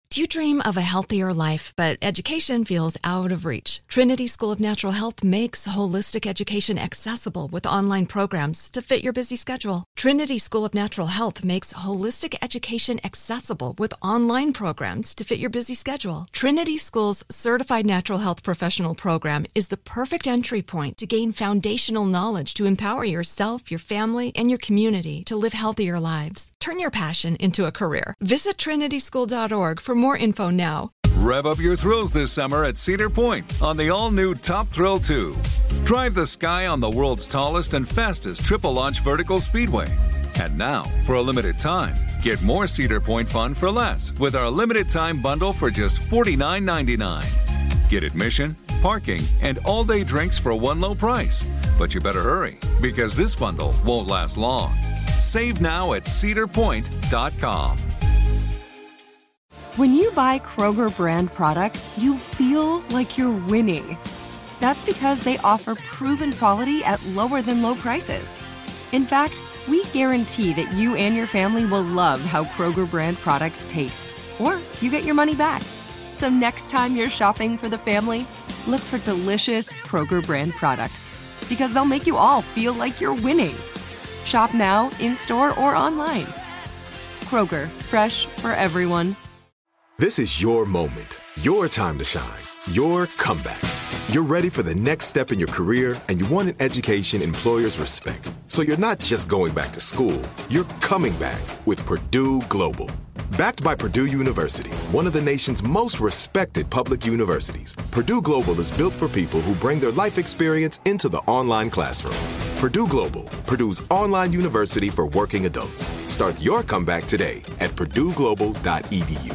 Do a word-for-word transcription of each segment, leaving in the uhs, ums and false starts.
Do you dream of a healthier life, but education feels out of reach? Trinity School of Natural Health makes holistic education accessible with online programs to fit your busy schedule. Trinity School of Natural Health makes holistic education accessible with online programs to fit your busy schedule. Trinity School's Certified Natural Health Professional Program is the perfect entry point to gain foundational knowledge to empower yourself, your family, and your community to live healthier lives. Turn your passion into a career. Visit trinity school dot org for more info now. Rev up your thrills this summer at Cedar Point on the all-new Top Thrill two. Drive the sky on the world's tallest and fastest triple-launch vertical speedway. And now, for a limited time, get more Cedar Point fun for less with our limited-time bundle for just forty-nine ninety-nine. Get admission, parking, and all-day drinks for one low price. But you better hurry, because this bundle won't last long. Save now at cedar point dot com. When you buy Kroger brand products, you feel like you're winning. That's because they offer proven quality at lower than low prices. In fact, we guarantee that you and your family will love how Kroger brand products taste, or you get your money back. So next time you're shopping for the family, look for delicious Kroger brand products, because they'll make you all feel like you're winning. Shop now, in-store, or online. Kroger, fresh for everyone. This is your moment, your time to shine, your comeback. You're ready for the next step in your career, and you want an education employers respect. So you're not just going back to school, you're coming back with Purdue Global. Backed by Purdue University, one of the nation's most respected public universities, Purdue Global is built for people who bring their life experience into the online classroom. Purdue Global, Purdue's online university for working adults. Start your comeback today at purdue global dot e d u.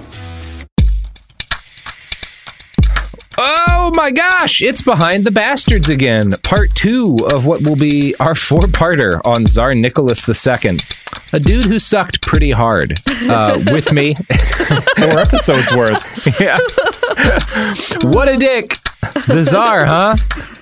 Oh my gosh, it's Behind the Bastards again, part two of what will be our four-parter on Tsar Nicholas the Second, a dude who sucked pretty hard, uh, with me. Four episodes worth. Yeah. What a dick. The Tsar, huh?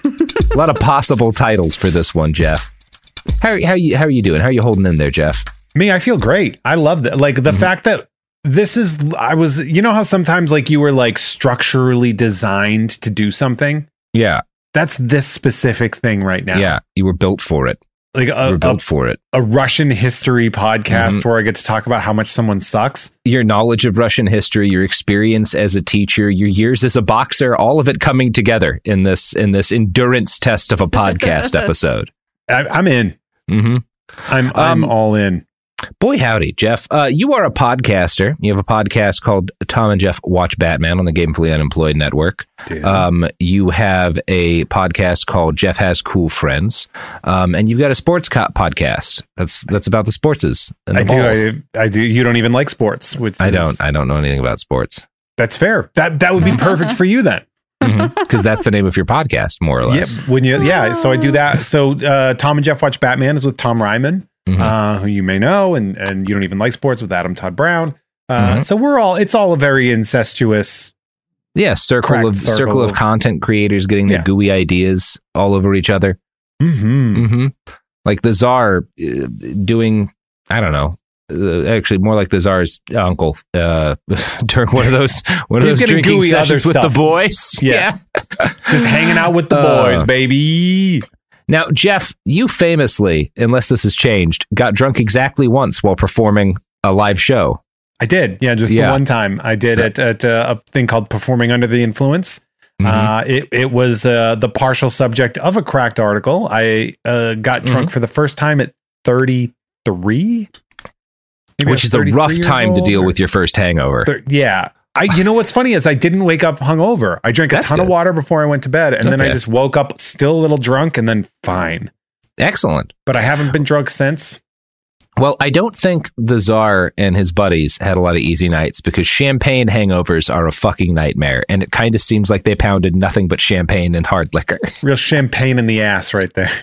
A lot of possible titles for this one, Jeff. How, how, you, how are you doing? How are you holding in there, Jeff? Me, I feel great. I love that. Like, the mm-hmm. fact that this is, I was, you know how sometimes like you were like structurally designed to do something? Yeah. That's this specific thing right now. Yeah. You were built for it. Like a, you were built a, for it. A Russian history podcast mm-hmm. where I get to talk about how much someone sucks. Your knowledge of Russian history, your experience as a teacher, your years as a boxer, all of it coming together in this, in this endurance test of a podcast episode. I, I'm in. Mm-hmm. I'm, I'm um, all in. Boy, howdy, Jeff. Uh, you are a podcaster. You have a podcast called Tom and Jeff Watch Batman on the Gamefully Unemployed Network. Um, you have a podcast called Jeff Has Cool Friends. Um, and you've got a sports co- podcast. That's that's about the sportses. And the I do. I, I do. You don't even like sports. Which I is, don't. I don't know anything about sports. That's fair. That that would be perfect for you then. Because mm-hmm. that's the name of your podcast, more or less. Yeah. When you, yeah. So I do that. So uh, Tom and Jeff Watch Batman is with Tom Ryman. Mm-hmm. Uh, who you may know, and and you don't even like sports with Adam Todd Brown. Uh, mm-hmm. So we're all, it's all a very incestuous, yeah, circle of circle. circle of content creators getting their yeah. gooey ideas all over each other. Mm-hmm. Mm-hmm. Like the Tsar uh, doing, I don't know, uh, actually more like the Tsar's uncle uh, during one of those one of He's those drinking sessions with stuff. the boys. Yeah, yeah. Just hanging out with the boys, uh, baby. Now, Jeff, you famously, unless this has changed, got drunk exactly once while performing a live show. I did. Yeah, just yeah. the one time. I did it at uh, a thing called Performing Under the Influence. Mm-hmm. Uh, it, it was uh, the partial subject of a Cracked article. I uh, got drunk mm-hmm. for the first time at thirty-three. Maybe Which is a rough time to deal or, with your first hangover. Thir- yeah. I, you know what's funny is I didn't wake up hungover. I drank a That's ton good. of water before I went to bed, and okay. then I just woke up still a little drunk, and then fine. Excellent. But I haven't been drunk since. Well, I don't think the Tsar and his buddies had a lot of easy nights, because champagne hangovers are a fucking nightmare, and it kind of seems like they pounded nothing but champagne and hard liquor. Real champagne in the ass right there.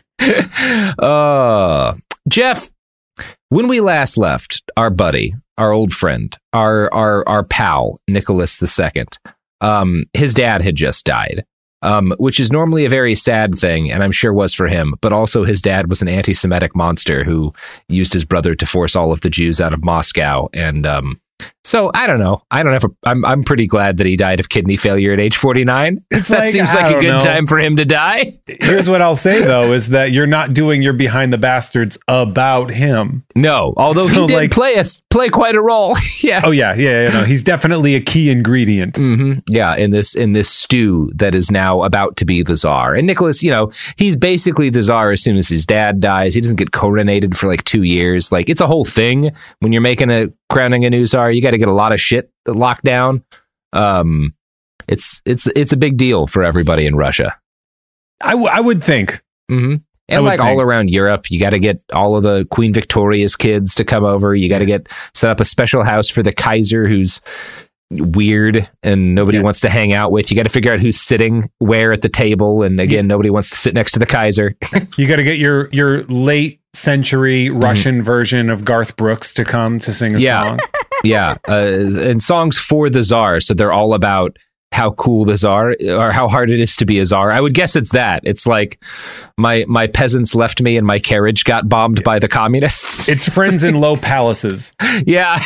uh, Jeff, when we last left, our buddy, our old friend, our our our pal, Nicholas the Second, um, his dad had just died, um, which is normally a very sad thing, and I'm sure was for him. But also his dad was an anti-Semitic monster who used his brother to force all of the Jews out of Moscow and um, So I don't know. I don't have a. I'm I'm pretty glad that he died of kidney failure at age forty-nine. It's that like, seems I like a don't good know. time for him to die. Here's what I'll say though: is that you're not doing your Behind the Bastards about him. No, although So, he did like- play us play quite a role. yeah. Oh yeah, yeah, you know, he's definitely a key ingredient. hmm Yeah, in this in this stew that is now about to be the Tsar. And Nicholas, you know, he's basically the Tsar as soon as his dad dies. He doesn't get coronated for like two years. Like it's a whole thing when you're making a crowning a new Tsar. You got to get a lot of shit locked down. Um, it's it's it's a big deal for everybody in Russia. I, w- I would think. hmm I And would like think. all around Europe, you got to get all of the Queen Victoria's kids to come over. You got to get set up a special house for the Kaiser, who's weird and nobody Yeah. wants to hang out with. You got to figure out who's sitting where at the table. And again, nobody wants to sit next to the Kaiser. You got to get your your late century Mm-hmm. Russian version of Garth Brooks to come to sing a Yeah. song. yeah. Uh, and songs for the Tsar. So they're all about how cool the Tsar or how hard it is to be a Tsar. I would guess it's that. It's like my my peasants left me and my carriage got bombed by the communists. It's Friends in Low Palaces. yeah.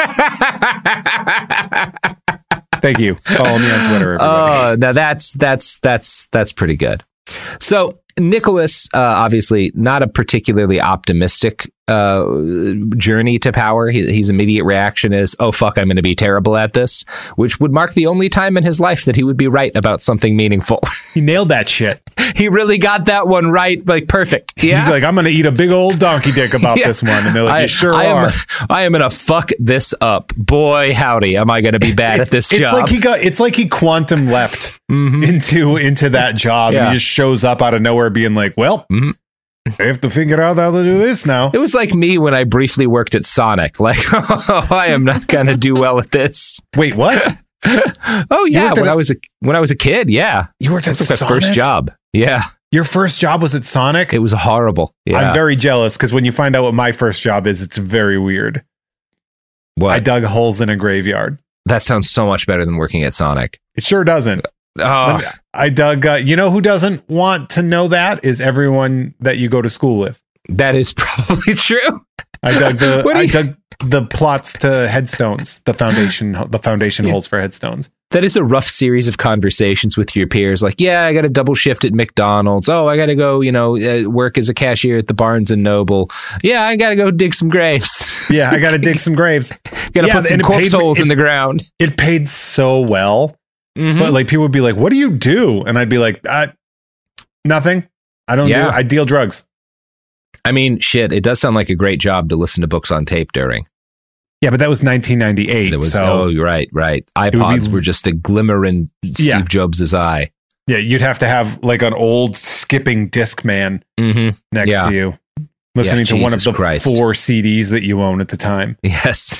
Thank you. Follow me on Twitter, everybody. Oh, now that's that's that's that's pretty good. So Nicholas, uh, obviously not a particularly optimistic uh, journey to power. He, his immediate reaction is, "Oh fuck, I'm going to be terrible at this," which would mark the only time in his life that he would be right about something meaningful. He nailed that shit. He really got that one right, like perfect. Yeah. He's like, I'm going to eat a big old donkey dick about Yeah. this one. And they're like, you I, sure I are. Am, I am going to fuck this up. Boy, howdy, am I going to be bad it's, at this it's job? like he got it's like he quantum leapt Mhm. into into that job. Yeah. And he just shows up out of nowhere being like, well, Mhm. I have to figure out how to do this now. It was like me when I briefly worked at Sonic. Like, oh, I am not going to do well at this. Wait, what? Oh yeah, worked at when a- I was a when I was a kid, yeah, You worked at that was my Sonic? first job. Yeah, Your first job was at Sonic? it was horrible. Yeah, I'm very jealous because when you find out what my first job is, it's very weird. what? I dug holes in a graveyard. that sounds so much better than working at Sonic. It sure doesn't. Oh, I dug. Uh, you know who doesn't want to know that is everyone that you go to school with. that is probably true. I dug the What do I you- dug the plots to headstones, the foundation the foundation Yeah. holes for headstones. That is a rough series of conversations with your peers. Like, yeah, I got a double shift at McDonald's. Oh, I got to go, you know, uh, work as a cashier at the Barnes and Noble. Yeah, I got to go dig some graves. Yeah, I got to dig some graves. got to Yeah, put some and it corpse paid- holes it- in the ground. It paid so well, Mhm. but like people would be like, "What do you do?" And I'd be like, uh, "Nothing. I don't Yeah. do. I deal drugs." I mean, shit, it does sound like a great job to listen to books on tape during. Yeah, but that was nineteen ninety-eight. There was, so oh, you're right, right. would be- iPods were just a glimmer in Steve Yeah. Jobs' eye. yeah, you'd have to have like an old skipping disc man Mm-hmm. next Yeah. to you, listening Yeah, to one of Jesus the Christ. four C Ds that you own at the time. Yes.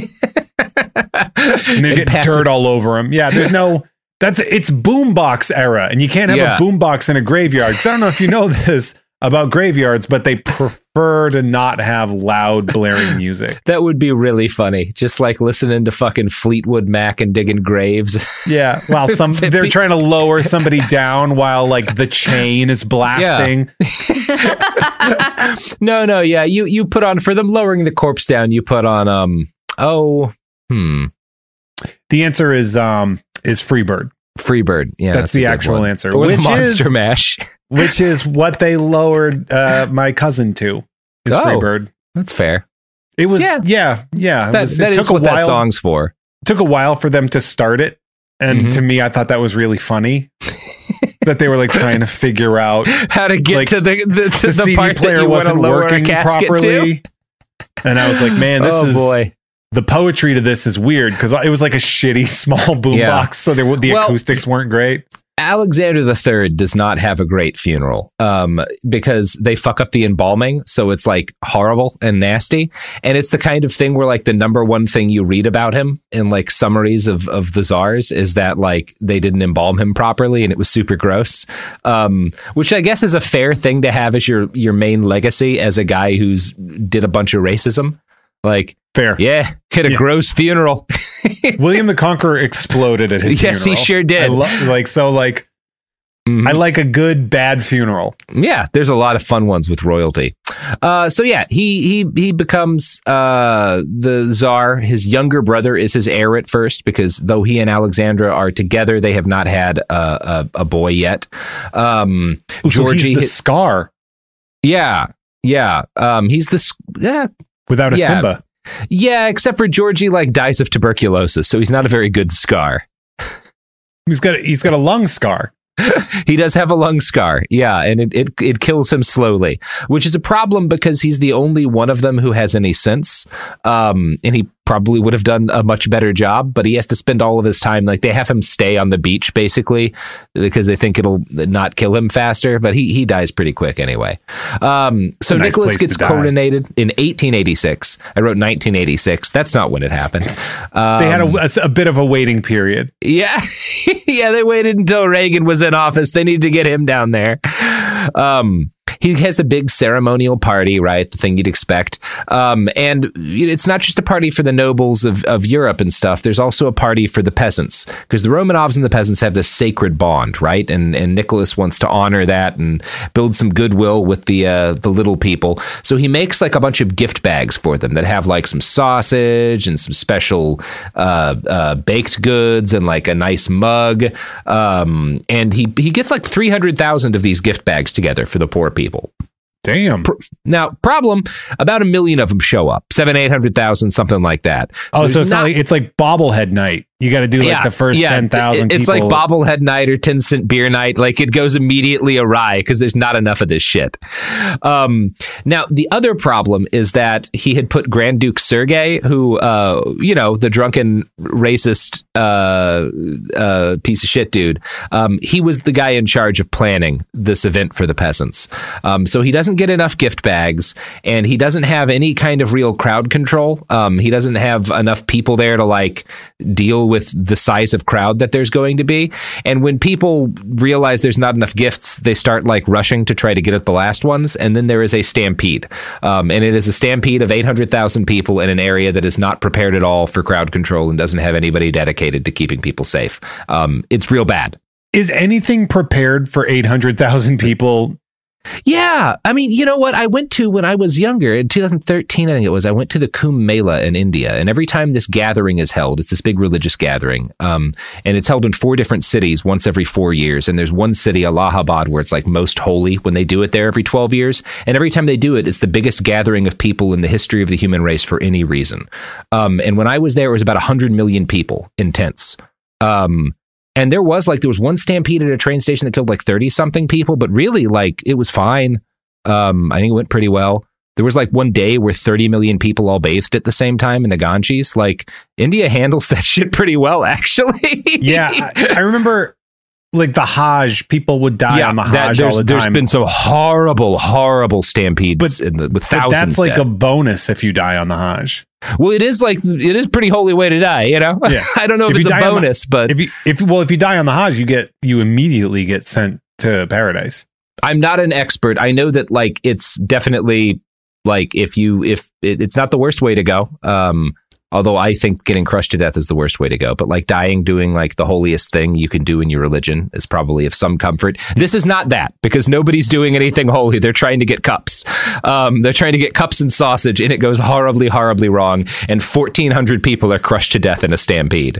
And they get pass dirt it- all over them. Yeah, there's no. That's it's boombox era, and you can't have Yeah. a boombox in a graveyard. 'Cause I don't know if you know this about graveyards, but they prefer to not have loud, blaring music. That would be really funny. Just like listening to fucking Fleetwood Mac and digging graves. Yeah, while some Fit they're pe- trying to lower somebody down while like the chain is blasting. no, no, yeah. You you put on for them lowering the corpse down, you put on um oh hmm. The answer is um is Freebird, Freebird. Yeah. That's a the good actual one. answer, Or the which Monster is- Mash. which is what they lowered uh, my cousin to. Is Oh. Freebird. That's fair. It was Yeah. yeah, yeah. It, That, was, that it is took what a while. that song's for. took a while for them to start it, and Mhm. to me I thought that was really funny that they were like trying to figure out How to get Like, to the the, the, the, C D part that player you want to wasn't lower a working casket properly. to. And I was like, man, this oh is boy. the poetry to this is weird because it was like a shitty small boombox, Yeah. so there, were- the Well- acoustics weren't great. Alexander the Third does not have a great funeral um, because they fuck up the embalming. So it's like horrible and nasty. And it's the kind of thing where like the number one thing you read about him in like summaries of, of the czars is that like they didn't embalm him properly and it was super gross. Um, which I guess is a fair thing to have as your, your main legacy as a guy who's did a bunch of racism. Like, Fair. yeah, hit a Yeah. gross funeral. William the Conqueror exploded at his Yes, he funeral. sure did. I lo- like so like Mm-hmm. I like a good bad funeral. Yeah, there's a lot of fun ones with royalty. Uh, so yeah, he he he becomes uh, the Tsar. His younger brother is his heir at first, because though he and Alexandra are together, they have not had a, a, a boy yet. Um, Ooh, Georgie, so he's the his, Scar. Yeah, yeah. Um, he's the yeah without a yeah. Simba. Yeah, except for Georgie like dies of tuberculosis, so he's not a very good Scar. He's got a, he's got a lung scar. He does have a lung scar, yeah, and it, it it kills him slowly, which is a problem because he's the only one of them who has any sense, um, and he probably would have done a much better job, but he has to spend all of his time, like they have him stay on the beach basically because they think it'll not kill him faster, but he he dies pretty quick anyway. Um, so nice Nicholas gets coronated in eighteen eighty-six. I wrote nineteen eighty-six. That's not when it happened. Um, they had a, a, a bit of a waiting period. Yeah, yeah, they waited until Reagan was in office. They need to get him down there. Um, he has a big ceremonial party, right? The thing you'd expect. Um, and it's not just a party for the nobles of, of Europe and stuff. There's also a party for the peasants, because the Romanovs and the peasants have this sacred bond, right? And and Nicholas wants to honor that and build some goodwill with the uh, the little people. So he makes like a bunch of gift bags for them that have like some sausage and some special uh, uh, baked goods and like a nice mug. Um, and he, he gets like three hundred thousand of these gift bags together for the poor people. Damn. Now, problem, about a million of them show up. Seven, eight hundred thousand, something like that. So oh, so it's not, not like, it's like bobblehead night. You got to do like yeah, the first yeah, ten thousand It's people. like bobblehead night or ten cent beer night. Like it goes immediately awry because there's not enough of this shit. Um, now, the other problem is that he had put Grand Duke Sergei, who, uh, you know, the drunken racist uh, uh, piece of shit dude. Um, he was the guy in charge of planning this event for the peasants. Um, so he doesn't get enough gift bags, and he doesn't have any kind of real crowd control. Um, he doesn't have enough people there to like deal with the size of crowd that there's going to be. And when people realize there's not enough gifts, they start like rushing to try to get at the last ones. And then there is a stampede. Um, and it is a stampede of eight hundred thousand people in an area that is not prepared at all for crowd control and doesn't have anybody dedicated to keeping people safe. Um, it's real bad. Is anything prepared for eight hundred thousand people? Yeah. I mean, you know what? I went to when I was younger, in two thousand thirteen, I think it was, I went to the Kumbh Mela in India. And every time this gathering is held, it's this big religious gathering. Um, and it's held in four different cities once every four years. And there's one city, Allahabad, where it's like most holy when they do it there every twelve years. And every time they do it, it's the biggest gathering of people in the history of the human race for any reason. Um, and when I was there, it was about one hundred million people in tents. Um, And there was like, there was one stampede at a train station that killed like thirty something people, but really like it was fine. Um, I think it went pretty well. There was like one day where thirty million people all bathed at the same time in the Ganges. Like India handles that shit pretty well, actually. Yeah. I, I remember like the Hajj, people would die yeah, on the Hajj that, all the time. There's been some horrible, horrible stampedes but, in the, with but thousands. That's like dead. a bonus if you die on the Hajj. Well, it is like it is a pretty holy way to die, you know. Yeah. I don't know if, if it's a bonus, the, but if you if well, if you die on the Hajj, you get you immediately get sent to paradise. I'm not an expert. I know that like it's definitely like if you if it, it's not the worst way to go. Um, although I think getting crushed to death is the worst way to go. But like dying doing like the holiest thing you can do in your religion is probably of some comfort. This is not that, because nobody's doing anything holy. They're trying to get cups. Um, they're trying to get cups and sausage, and it goes horribly, horribly wrong. And fourteen hundred people are crushed to death in a stampede.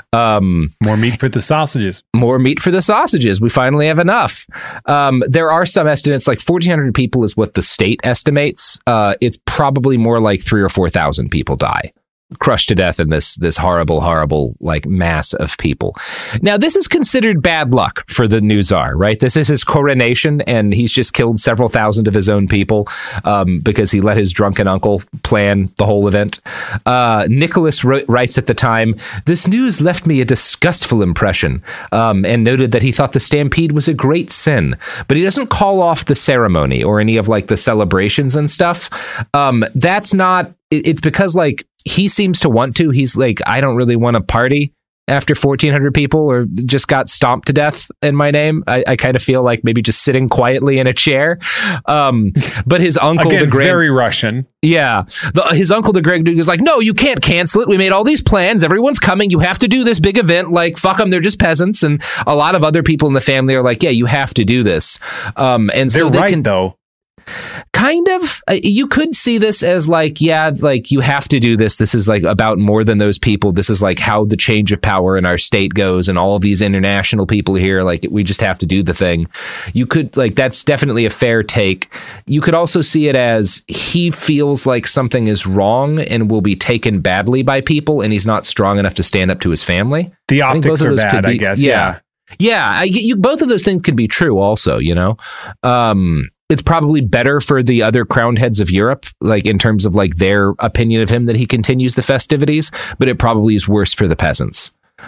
Um, more meat for the sausages. More meat for the sausages. We finally have enough. Um, there are some estimates, like fourteen hundred people is what the state estimates. Uh, it's probably more like three or four thousand people die. Crushed to death in this this horrible, horrible like mass of people. Now, this is considered bad luck for the new Tsar, right? This is his coronation, and he's just killed several thousand of his own people um, because he let his drunken uncle plan the whole event. Uh, Nicholas wrote, writes at the time, "This news left me a disgustful impression," um, and noted that he thought the stampede was a great sin, but he doesn't call off the ceremony or any of like the celebrations and stuff. Um, that's not. It, it's because like. He seems to want to. He's like, I don't really want to party. after fourteen hundred people or just got stomped to death in my name. I, I kind of feel like maybe just sitting quietly in a chair. Um, but his uncle, Again, the Grand, very Russian. Yeah. The, his uncle, the Grand Duke, is like, no, you can't cancel it. We made all these plans. Everyone's coming. You have to do this big event. Like, fuck them. They're just peasants. And a lot of other people in the family are like, yeah, you have to do this. Um, and They're so they right, can, though. Kind of, uh, you could see this as like, yeah, like you have to do this. This is like about more than those people. This is like how the change of power in our state goes, and all of these international people here, like we just have to do the thing. You could like, that's definitely a fair take. You could also see it as he feels like something is wrong and will be taken badly by people, and he's not strong enough to stand up to his family. The optics are bad, be, I guess. Yeah. Yeah. yeah I, you, both of those things could be true also, you know? Um, It's probably better for the other crowned heads of Europe, like in terms of like their opinion of him, that he continues the festivities, but it probably is worse for the peasants.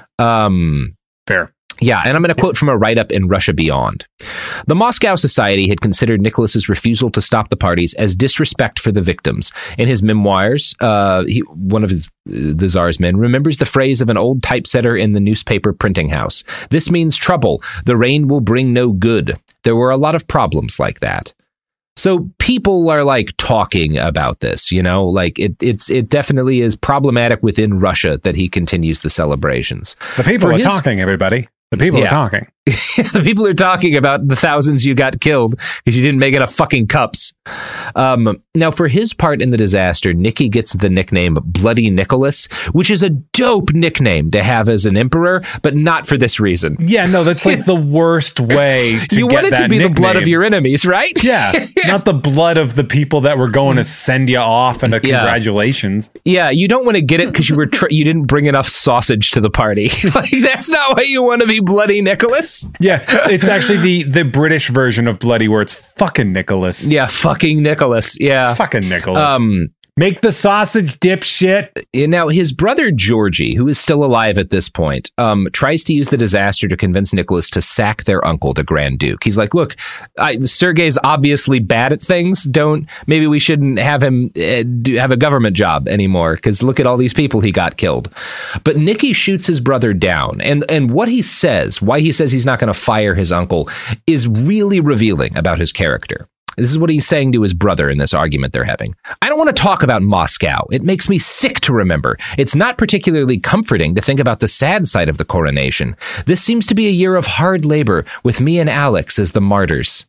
Um, Fair. Yeah, and I'm going to quote from a write-up in Russia Beyond. The Moscow Society had considered Nicholas's refusal to stop the parties as disrespect for the victims. In his memoirs, uh, he, one of his, uh, the Tsar's men remembers the phrase of an old typesetter in the newspaper printing house. This means trouble. The rain will bring no good. There were a lot of problems like that. So people are like talking about this, you know, like it, it's it definitely is problematic within Russia that he continues the celebrations. The people For are his, talking, everybody. The people yeah. are talking. The people are talking about the thousands you got killed because you didn't make enough fucking cups. Um, now, for his part in the disaster, Nicky gets the nickname Bloody Nicholas, which is a dope nickname to have as an emperor, but not for this reason. Yeah, no, that's like the worst way to you get want it that to be nickname. The blood of your enemies, right? Yeah, not the blood of the people that were going to send you off and a congratulations. Yeah, you don't want to get it because you were tr- you didn't bring enough sausage to the party. Like that's not why you want to be Bloody Nicholas. Yeah, it's actually the the British version of bloody, where it's fucking Nicholas. Yeah, fucking Nicholas. Yeah, fucking Nicholas. Um, Make the sausage, dipshit. Now, his brother Georgie, who is still alive at this point, um, tries to use the disaster to convince Nicholas to sack their uncle, the Grand Duke. He's like, look, I, Sergei's obviously bad at things. Don't, maybe we shouldn't have him uh, do, have a government job anymore, because look at all these people he got killed. But Nicky shoots his brother down. And, and what he says, why he says he's not going to fire his uncle, is really revealing about his character. This is what he's saying to his brother in this argument they're having. I don't want to talk about Moscow. It makes me sick to remember. It's not particularly comforting to think about the sad side of the coronation. This seems to be a year of hard labor, with me and Alex as the martyrs.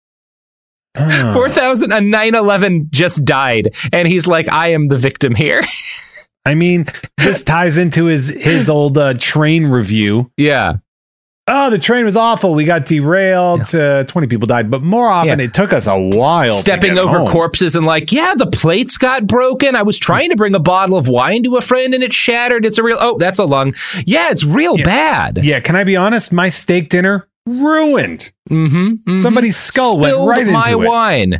Oh. four thousand, a nine eleven just died, and he's like, I am the victim here. I mean, this ties into his, his old uh, train review. Yeah. Oh, the train was awful. We got derailed. Yeah. Uh, twenty people died. But more often, yeah. it took us a while. Stepping to over home. corpses and like, yeah, the plates got broken. I was trying to bring a bottle of wine to a friend and it shattered. It's a real, oh, that's a lung. Yeah, it's real yeah. bad. Yeah, can I be honest? My steak dinner ruined. Mm-hmm, mm-hmm. Somebody's skull Spilled went right my into it. wine.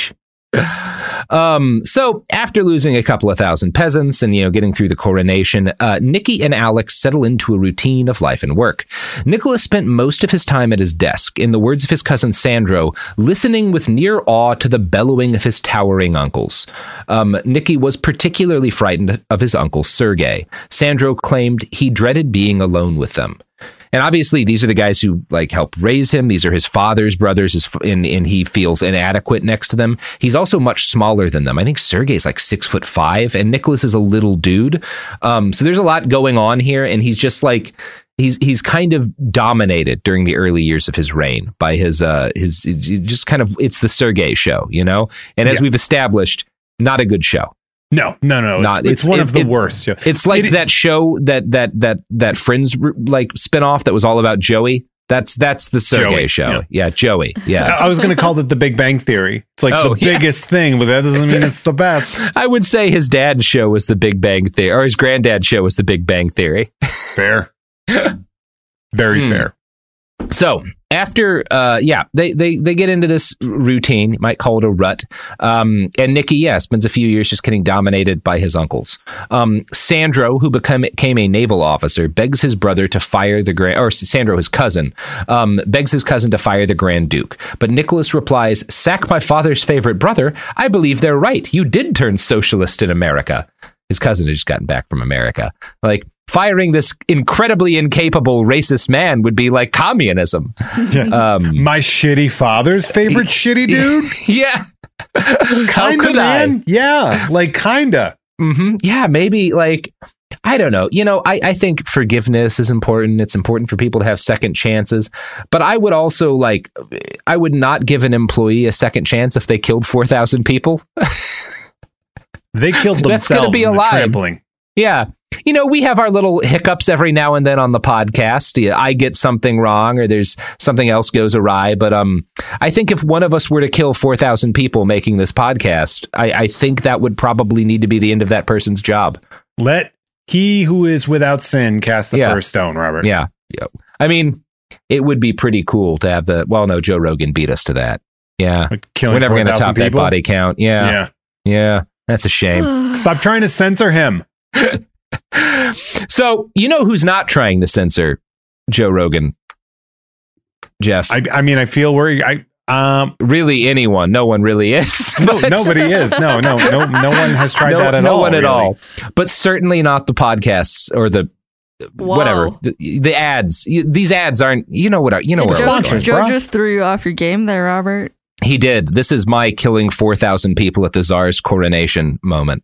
Um, so after losing a couple of thousand peasants and, you know, getting through the coronation, uh, Nicky and Alex settle into a routine of life and work. Nicholas spent most of his time at his desk, in the words of his cousin Sandro, listening with near awe to the bellowing of his towering uncles. Um, Nicky was particularly frightened of his uncle Sergei. Sandro claimed he dreaded being alone with them. And obviously, these are the guys who like help raise him. These are his father's brothers, his, and, and he feels inadequate next to them. He's also much smaller than them. I think Sergei's like six foot five, and Nicholas is a little dude. Um, so there's a lot going on here, and he's just like he's he's kind of dominated during the early years of his reign by his uh his just kind of it's the Sergei show, you know. And as yeah. we've established, not a good show. No, no, no. Not, it's, it's, it's one it, of the it's, worst. Shows. It's like it, that show that that that that Friends like spinoff that was all about Joey. That's that's the Sergei Joey, show. Yeah. yeah, Joey. Yeah. I was going to call it the Big Bang Theory. It's like oh, the yeah. biggest thing, but that doesn't mean it's the best. I would say his dad's show was the Big Bang Theory, or his granddad's show was the Big Bang Theory. Fair. Very mm. fair. So after, uh, yeah, they, they, they get into this routine, you might call it a rut. Um, and Nicky, yeah, spends a few years just getting dominated by his uncles. Um, Sandro, who become, became a naval officer, begs his brother to fire the grand, or Sandro, his cousin, um, begs his cousin to fire the Grand Duke. But Nicholas replies, sack my father's favorite brother. I believe they're right. You did turn socialist in America. His cousin had just gotten back from America. Like, firing this incredibly incapable racist man would be like communism. Yeah. Um, My shitty father's favorite shitty dude? Yeah. Kinda, man. I? Yeah, like kinda. Mm-hmm. Yeah, maybe like, I don't know. You know, I, I think forgiveness is important. It's important for people to have second chances. But I would also like, I would not give an employee a second chance if they killed four thousand people. They killed themselves. That's going to be a lie. Trampling. Yeah. You know, we have our little hiccups every now and then on the podcast. I get something wrong or there's something else goes awry. But um, I think if one of us were to kill four thousand people making this podcast, I, I think that would probably need to be the end of that person's job. Let he who is without sin cast the yeah. first stone, Robert. Yeah. Yeah. I mean, it would be pretty cool to have the, well, no, Joe Rogan beat us to that. Yeah. Like We're never going to top people? that body count. Yeah. Yeah. Yeah. That's a shame. Stop trying to censor him. So, you know who's not trying to censor Joe Rogan, Jeff? I, I mean, I feel worried. I um really anyone. No one really is. No, nobody is. No, no, no, no one has tried no, that at no all. No one at really. all. But certainly not the podcasts or the Whoa. whatever the, the ads. These ads aren't. You know what? You know Did where Joe, Joe just threw you off your game there, Robert. He did. This is my killing four thousand people at the Tsar's coronation moment.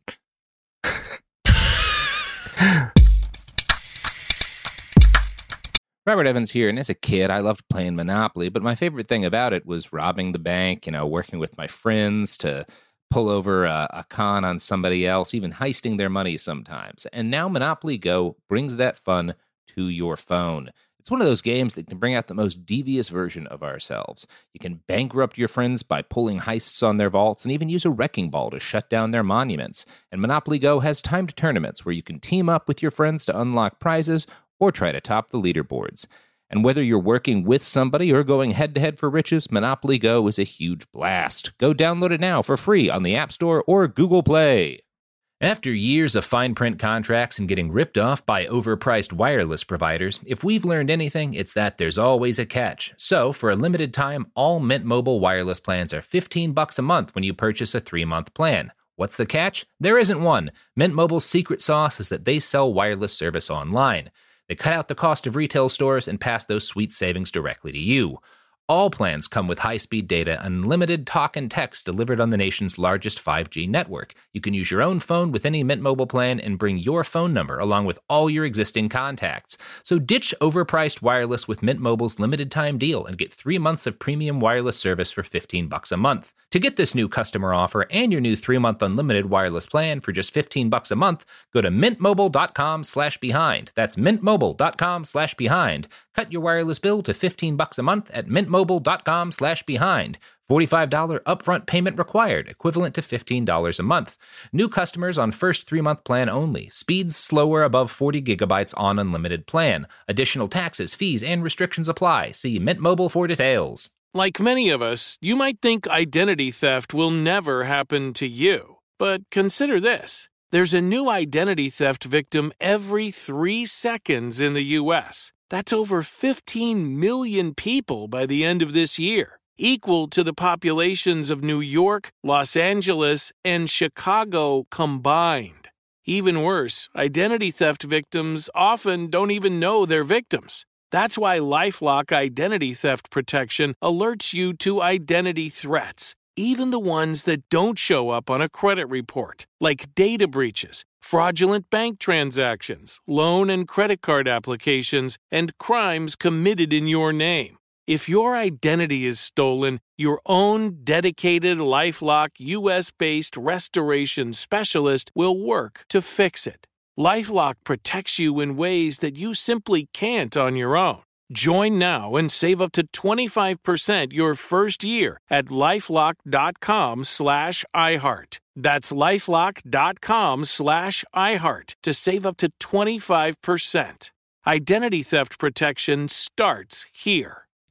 Robert Evans here, and as a kid, I loved playing Monopoly, but my favorite thing about it was robbing the bank, you know, working with my friends to pull over a, a con on somebody else, even heisting their money sometimes. And now Monopoly Go brings that fun to your phone. It's one of those games that can bring out the most devious version of ourselves. You can bankrupt your friends by pulling heists on their vaults and even use a wrecking ball to shut down their monuments. And Monopoly Go has timed tournaments where you can team up with your friends to unlock prizes or try to top the leaderboards. And whether you're working with somebody or going head-to-head for riches, Monopoly Go is a huge blast. Go download it now for free on the App Store or Google Play. After years of fine print contracts and getting ripped off by overpriced wireless providers, if we've learned anything, it's that there's always a catch. So, for a limited time, all Mint Mobile wireless plans are fifteen bucks a month when you purchase a three-month plan. What's the catch? There isn't one. Mint Mobile's secret sauce is that they sell wireless service online. They cut out the cost of retail stores and pass those sweet savings directly to you. All plans come with high-speed data, unlimited talk and text delivered on the nation's largest five G network. You can use your own phone with any Mint Mobile plan and bring your phone number along with all your existing contacts. So ditch overpriced wireless with Mint Mobile's limited-time deal and get three months of premium wireless service for fifteen bucks a month. To get this new customer offer and your new three-month unlimited wireless plan for just fifteen bucks a month, go to mintmobile.com slash behind. That's mintmobile.com slash behind. Cut your wireless bill to fifteen bucks a month at mintmobile.com slash behind. forty-five dollars upfront payment required, equivalent to fifteen dollars a month. New customers on first three-month plan only. Speeds slower above forty gigabytes on unlimited plan. Additional taxes, fees, and restrictions apply. See Mint Mobile for details. Like many of us, you might think identity theft will never happen to you. But consider this. There's a new identity theft victim every three seconds in the U S. That's over fifteen million people by the end of this year, equal to the populations of New York, Los Angeles, and Chicago combined. Even worse, identity theft victims often don't even know they're victims. That's why LifeLock Identity Theft Protection alerts you to identity threats, even the ones that don't show up on a credit report, like data breaches, fraudulent bank transactions, loan and credit card applications, and crimes committed in your name. If your identity is stolen, your own dedicated LifeLock U S-based restoration specialist will work to fix it. LifeLock protects you in ways that you simply can't on your own. Join now and save up to twenty-five percent your first year at LifeLock.com slash iHeart. That's LifeLock.com slash iHeart to save up to twenty-five percent. Identity theft protection starts here.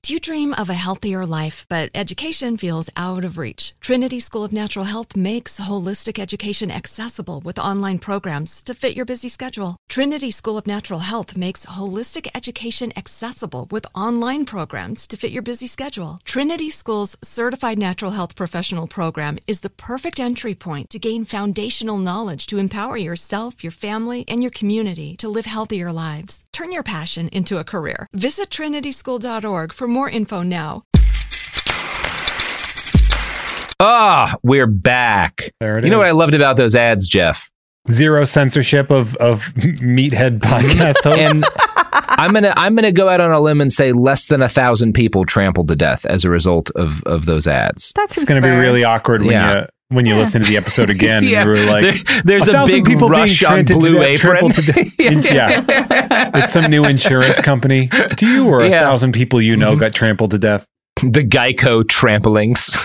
Do you dream of a healthier life, but education feels out of reach? Trinity School of Natural Health makes holistic education accessible with online programs to fit your busy schedule. Trinity School of Natural Health makes holistic education accessible with online programs to fit your busy schedule. Trinity School's Certified Natural Health Professional Program is the perfect entry point to gain foundational knowledge to empower yourself, your family, and your community to live healthier lives. Turn your passion into a career. Visit trinity school dot org for more info now. Ah, oh, we're back. There it you know is. what I loved about those ads, Jeff? Zero censorship of of meathead podcast hosts. And I'm gonna I'm gonna go out on a limb and say less than a thousand people trampled to death as a result of of those ads. That's it's going to be really awkward when yeah. you when you yeah. listen to the episode again. yeah. And you were like, there, there's a, a big people rush being on Blue Apron. In, yeah, it's some new insurance company. Do you or a yeah. thousand people you know mm-hmm. got trampled to death? The Geico tramplings.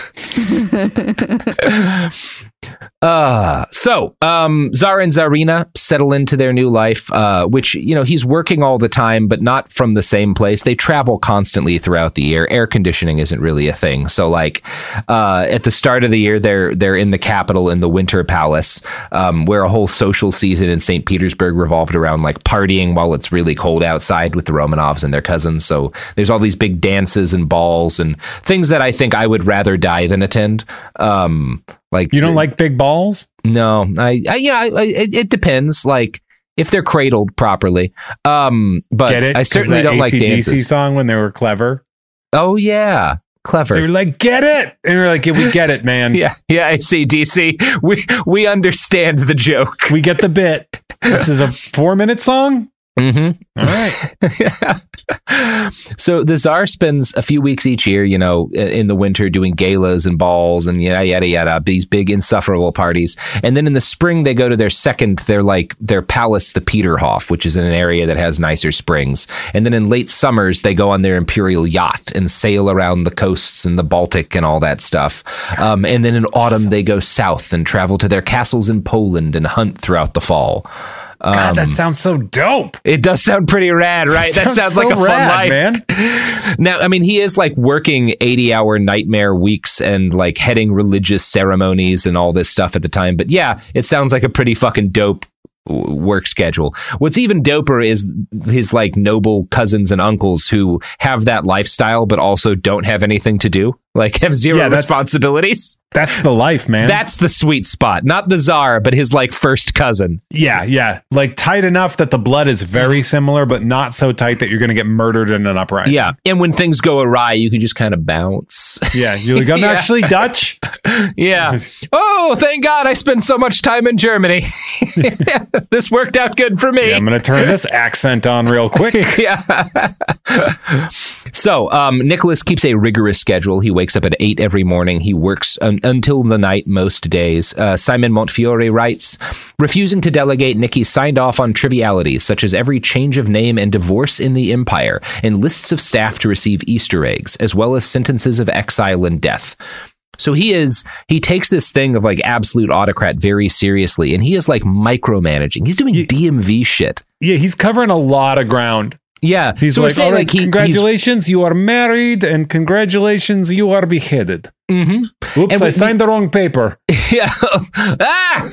uh, so, um, Tsar and Tsarina settle into their new life, uh, which, you know, he's working all the time, but not from the same place. They travel constantly throughout the year. Air conditioning isn't really a thing. So, like, uh, at the start of the year, they're they're in the capital in the Winter Palace, um, where a whole social season in Saint Petersburg revolved around, like, partying while it's really cold outside with the Romanovs and their cousins. So there's all these big dances and balls and things that I think I would rather die than attend. Um, like you don't like big balls? No, I, I yeah, I, I, it, it depends. Like if they're cradled properly. Um, but Get it? I certainly don't like dances. A C D C song when they were clever. Oh yeah, clever. They were like, "Get it," and we're like, yeah, "We get it, man." yeah, yeah. A C D C. We we understand the joke. We get the bit. This is a four-minute song. Mm-hmm. All right. yeah. So the Tsar spends a few weeks each year, you know, in the winter doing galas and balls and yada, yada, yada, these big insufferable parties. And then in the spring, they go to their second, their like their palace, the Peterhof, which is in an area that has nicer springs. And then in late summers, they go on their imperial yacht and sail around the coasts and the Baltic and all that stuff. Um, and then in autumn, they go south and travel to their castles in Poland and hunt throughout the fall. God, um, that sounds so dope. It does sound pretty rad, right? That, that sounds, sounds so like a fun rad, life, man. Now, I mean, he is like working eighty hour nightmare weeks and like heading religious ceremonies and all this stuff at the time. But yeah, it sounds like a pretty fucking dope work schedule. What's even doper is his like noble cousins and uncles who have that lifestyle, but also don't have anything to do. Like have zero yeah, that's, responsibilities. That's the life, man. That's the sweet spot. Not the Tsar, but his like first cousin. Yeah, yeah. Like tight enough that the blood is very similar, but not so tight that you're going to get murdered in an uprising. Yeah. And when things go awry, you can just kind of bounce. Yeah. You're like, I'm yeah. actually Dutch. Yeah. Oh, thank God I spent so much time in Germany. This worked out good for me. Yeah, I'm going to turn this accent on real quick. Yeah. So, um, Nicholas keeps a rigorous schedule. He wakes up at eight every morning. He works un- until the night most days. Uh, Simon Montefiore writes, refusing to delegate, Nicky signed off on trivialities such as every change of name and divorce in the empire, and lists of staff to receive Easter eggs, as well as sentences of exile and death. So he is, he takes this thing of like absolute autocrat very seriously, and he is like micromanaging. He's doing D M V shit. Yeah, he's covering a lot of ground. Yeah. He's so like, saying, all right, like he, congratulations, you are married, and congratulations, you are beheaded. Mm-hmm. Oops, and I signed he, the wrong paper. Yeah. Ah!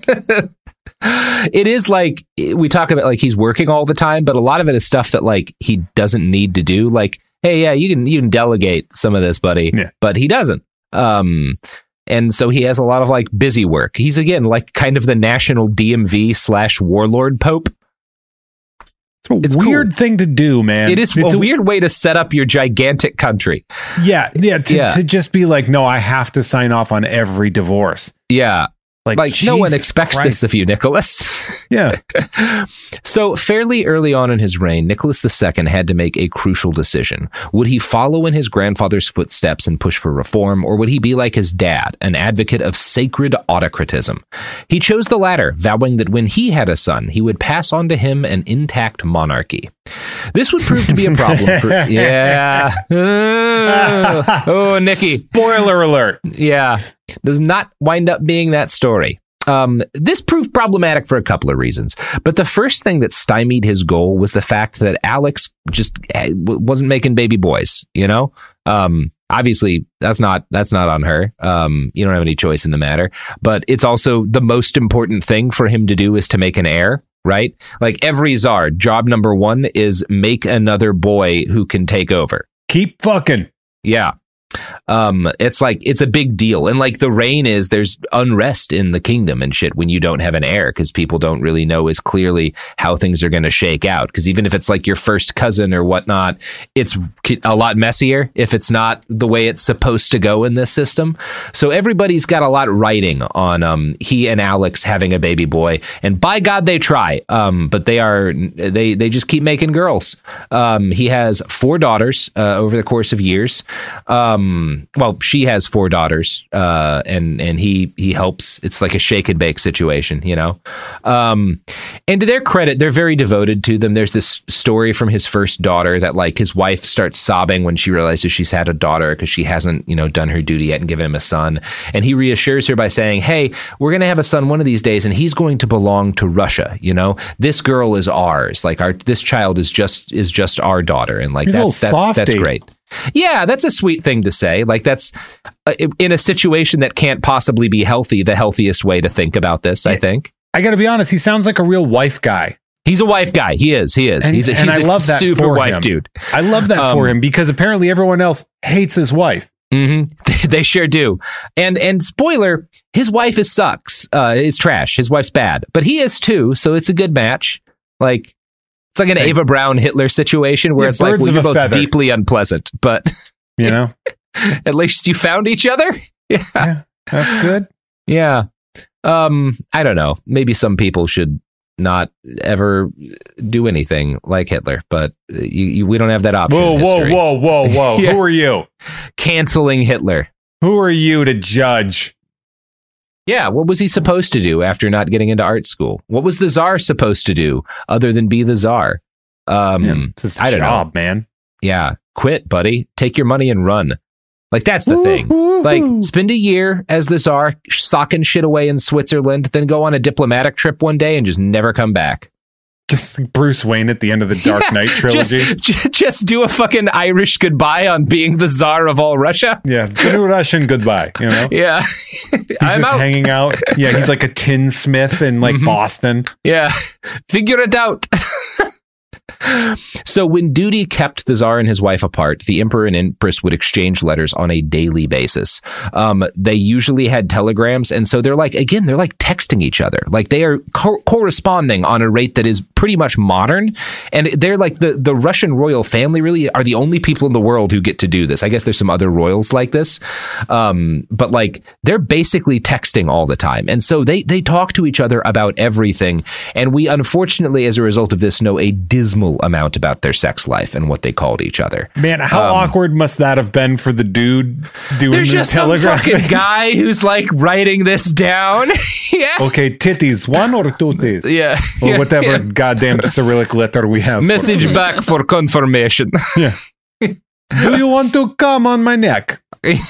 It is like, we talk about like he's working all the time, but a lot of it is stuff that like he doesn't need to do. Like, hey, yeah, you can you can delegate some of this, buddy. Yeah. But he doesn't. Um, and so he has a lot of like busy work. He's again like kind of the national D M V slash warlord pope. It's a weird cool. thing to do, man. It is it's a, a weird way to set up your gigantic country. Yeah, yeah to, yeah. to just be like, no, I have to sign off on every divorce. Yeah. Like, like no one expects Christ. this of you, Nicholas. Yeah. So fairly early on in his reign, Nicholas the Second had to make a crucial decision. Would he follow in his grandfather's footsteps and push for reform, or would he be like his dad, an advocate of sacred autocratism? He chose the latter, vowing that when he had a son, he would pass on to him an intact monarchy. This would prove to be a problem for... Yeah. Uh, oh, Nicky. Spoiler alert. Yeah. Does not wind up being that story. Um, this proved problematic for a couple of reasons. But the first thing that stymied his goal was the fact that Alex just wasn't making baby boys, you know? Um, obviously, that's not that's not on her. Um, you don't have any choice in the matter. But it's also the most important thing for him to do is to make an heir. Right? Like every czar, job number one is make another boy who can take over. Keep fucking. Yeah. Um, it's like, it's a big deal. And like the reign is there's unrest in the kingdom and shit when you don't have an heir because people don't really know as clearly how things are going to shake out. Because even if it's like your first cousin or whatnot, it's a lot messier if it's not the way it's supposed to go in this system. So everybody's got a lot riding on um, he and Alex having a baby boy. And by God, they try. Um, but they are, they, they just keep making girls. Um, he has four daughters uh, over the course of years. Um, Um, well, she has four daughters, uh, and and he he helps. It's like a shake and bake situation, you know. Um, and to their credit, they're very devoted to them. There's this story from his first daughter that like his wife starts sobbing when she realizes she's had a daughter because she hasn't, you know, done her duty yet and given him a son. And he reassures her by saying, "Hey, we're going to have a son one of these days, and he's going to belong to Russia. You know, this girl is ours. Like our this child is just is just our daughter, and like he's that's that's that's great." Yeah, that's a sweet thing to say. Like that's uh, in a situation that can't possibly be healthy, the healthiest way to think about this, I think. I got to be honest. He sounds like a real wife guy. He's a wife guy. He is. He is. And, he's a, and he's I a love that super for wife him. dude. I love that um, for him because apparently everyone else hates his wife. Mm-hmm. They sure do. And and spoiler, his wife is sucks. Uh, is trash. His wife's bad, but he is too. So it's a good match. Like it's like an hey, Ava Braun Hitler situation where yeah, it's like well, you're both feather. deeply unpleasant, but. You know, at least you found each other. Yeah. yeah, that's good. Yeah. Um, I don't know. Maybe some people should not ever do anything like Hitler, but you, you, we don't have that option. Whoa, whoa, whoa, whoa, whoa. Yeah. Who are you? Canceling Hitler. Who are you to judge? Yeah. What was he supposed to do after not getting into art school? What was the Tsar supposed to do other than be the Tsar? Um, yeah, it's his I don't job, know. man. Yeah. Quit, buddy. Take your money and run. Like, that's the thing. Like, spend a year as the Tsar, socking shit away in Switzerland, then go on a diplomatic trip one day and just never come back. Just like Bruce Wayne at the end of the Dark yeah, Knight trilogy. Just, just do a fucking Irish goodbye on being the Tsar of all Russia. Yeah, do a Russian goodbye, you know? Yeah. He's I'm just out. hanging out. Yeah, he's like a tinsmith in like mm-hmm. Boston. Yeah. Figure it out. So when duty kept the Tsar and his wife apart, the emperor and empress would exchange letters on a daily basis. Um, they usually had telegrams, and so they're like, again, they're like texting each other. Like they are co- corresponding on a rate that is pretty much modern, and they're like the, the Russian royal family really are the only people in the world who get to do this. I guess there's some other royals like this, um, but like they're basically texting all the time, and so they, they talk to each other about everything, and we unfortunately, as a result of this, know a dismal amount about their sex life and what they called each other. Man, how um, awkward must that have been for the dude doing there's the just telegraph? Some fucking guy who's like writing this down. Yeah. Okay, titties, one or two titties? Yeah. Or yeah, whatever yeah. goddamn Cyrillic letter we have. Message for back for confirmation. Yeah. Do you want to come on my neck?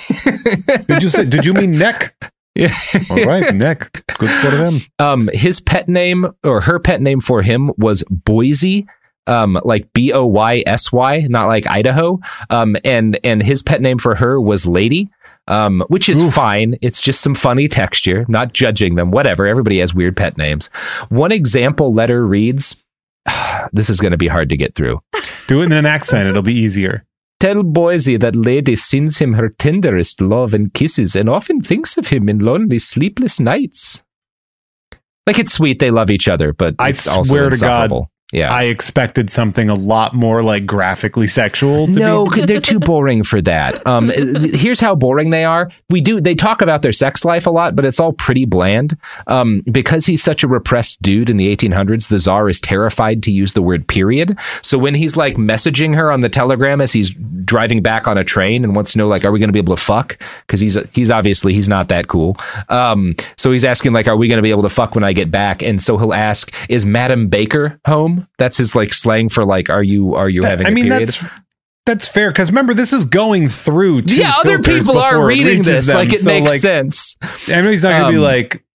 Did you say, did you mean neck? Yeah. All right, neck. Good for them. Um, his pet name or her pet name for him was Boise. Um, like B O Y S Y, not like Idaho. Um, and, and his pet name for her was Lady, um, which is Oof. fine. It's just some funny texture, not judging them, whatever. Everybody has weird pet names. One example letter reads, this is going to be hard to get through. Do it in an accent. It'll be easier. Tell Boise that Lady sends him her tenderest love and kisses and often thinks of him in lonely, sleepless nights. Like, it's sweet. They love each other, but I it's also swear to God. Yeah. I expected something a lot more like graphically sexual. To no, be. They're too boring for that. Um, here's how boring they are. We do, they talk about their sex life a lot, but it's all pretty bland. Um, because he's such a repressed dude in the eighteen hundreds, the Tsar is terrified to use the word period. So when he's like messaging her on the telegram as he's driving back on a train and wants to know, like, are we going to be able to fuck? Because he's, he's obviously, he's not that cool. Um, so he's asking, like, are we going to be able to fuck when I get back? And so he'll ask, is Madam Baker home? That's his like slang for like, are you are you having I a mean, period? that's that's fair because remember this is going through two yeah other people are reading this them. like it so, makes like, sense. I know he's not gonna um, be like,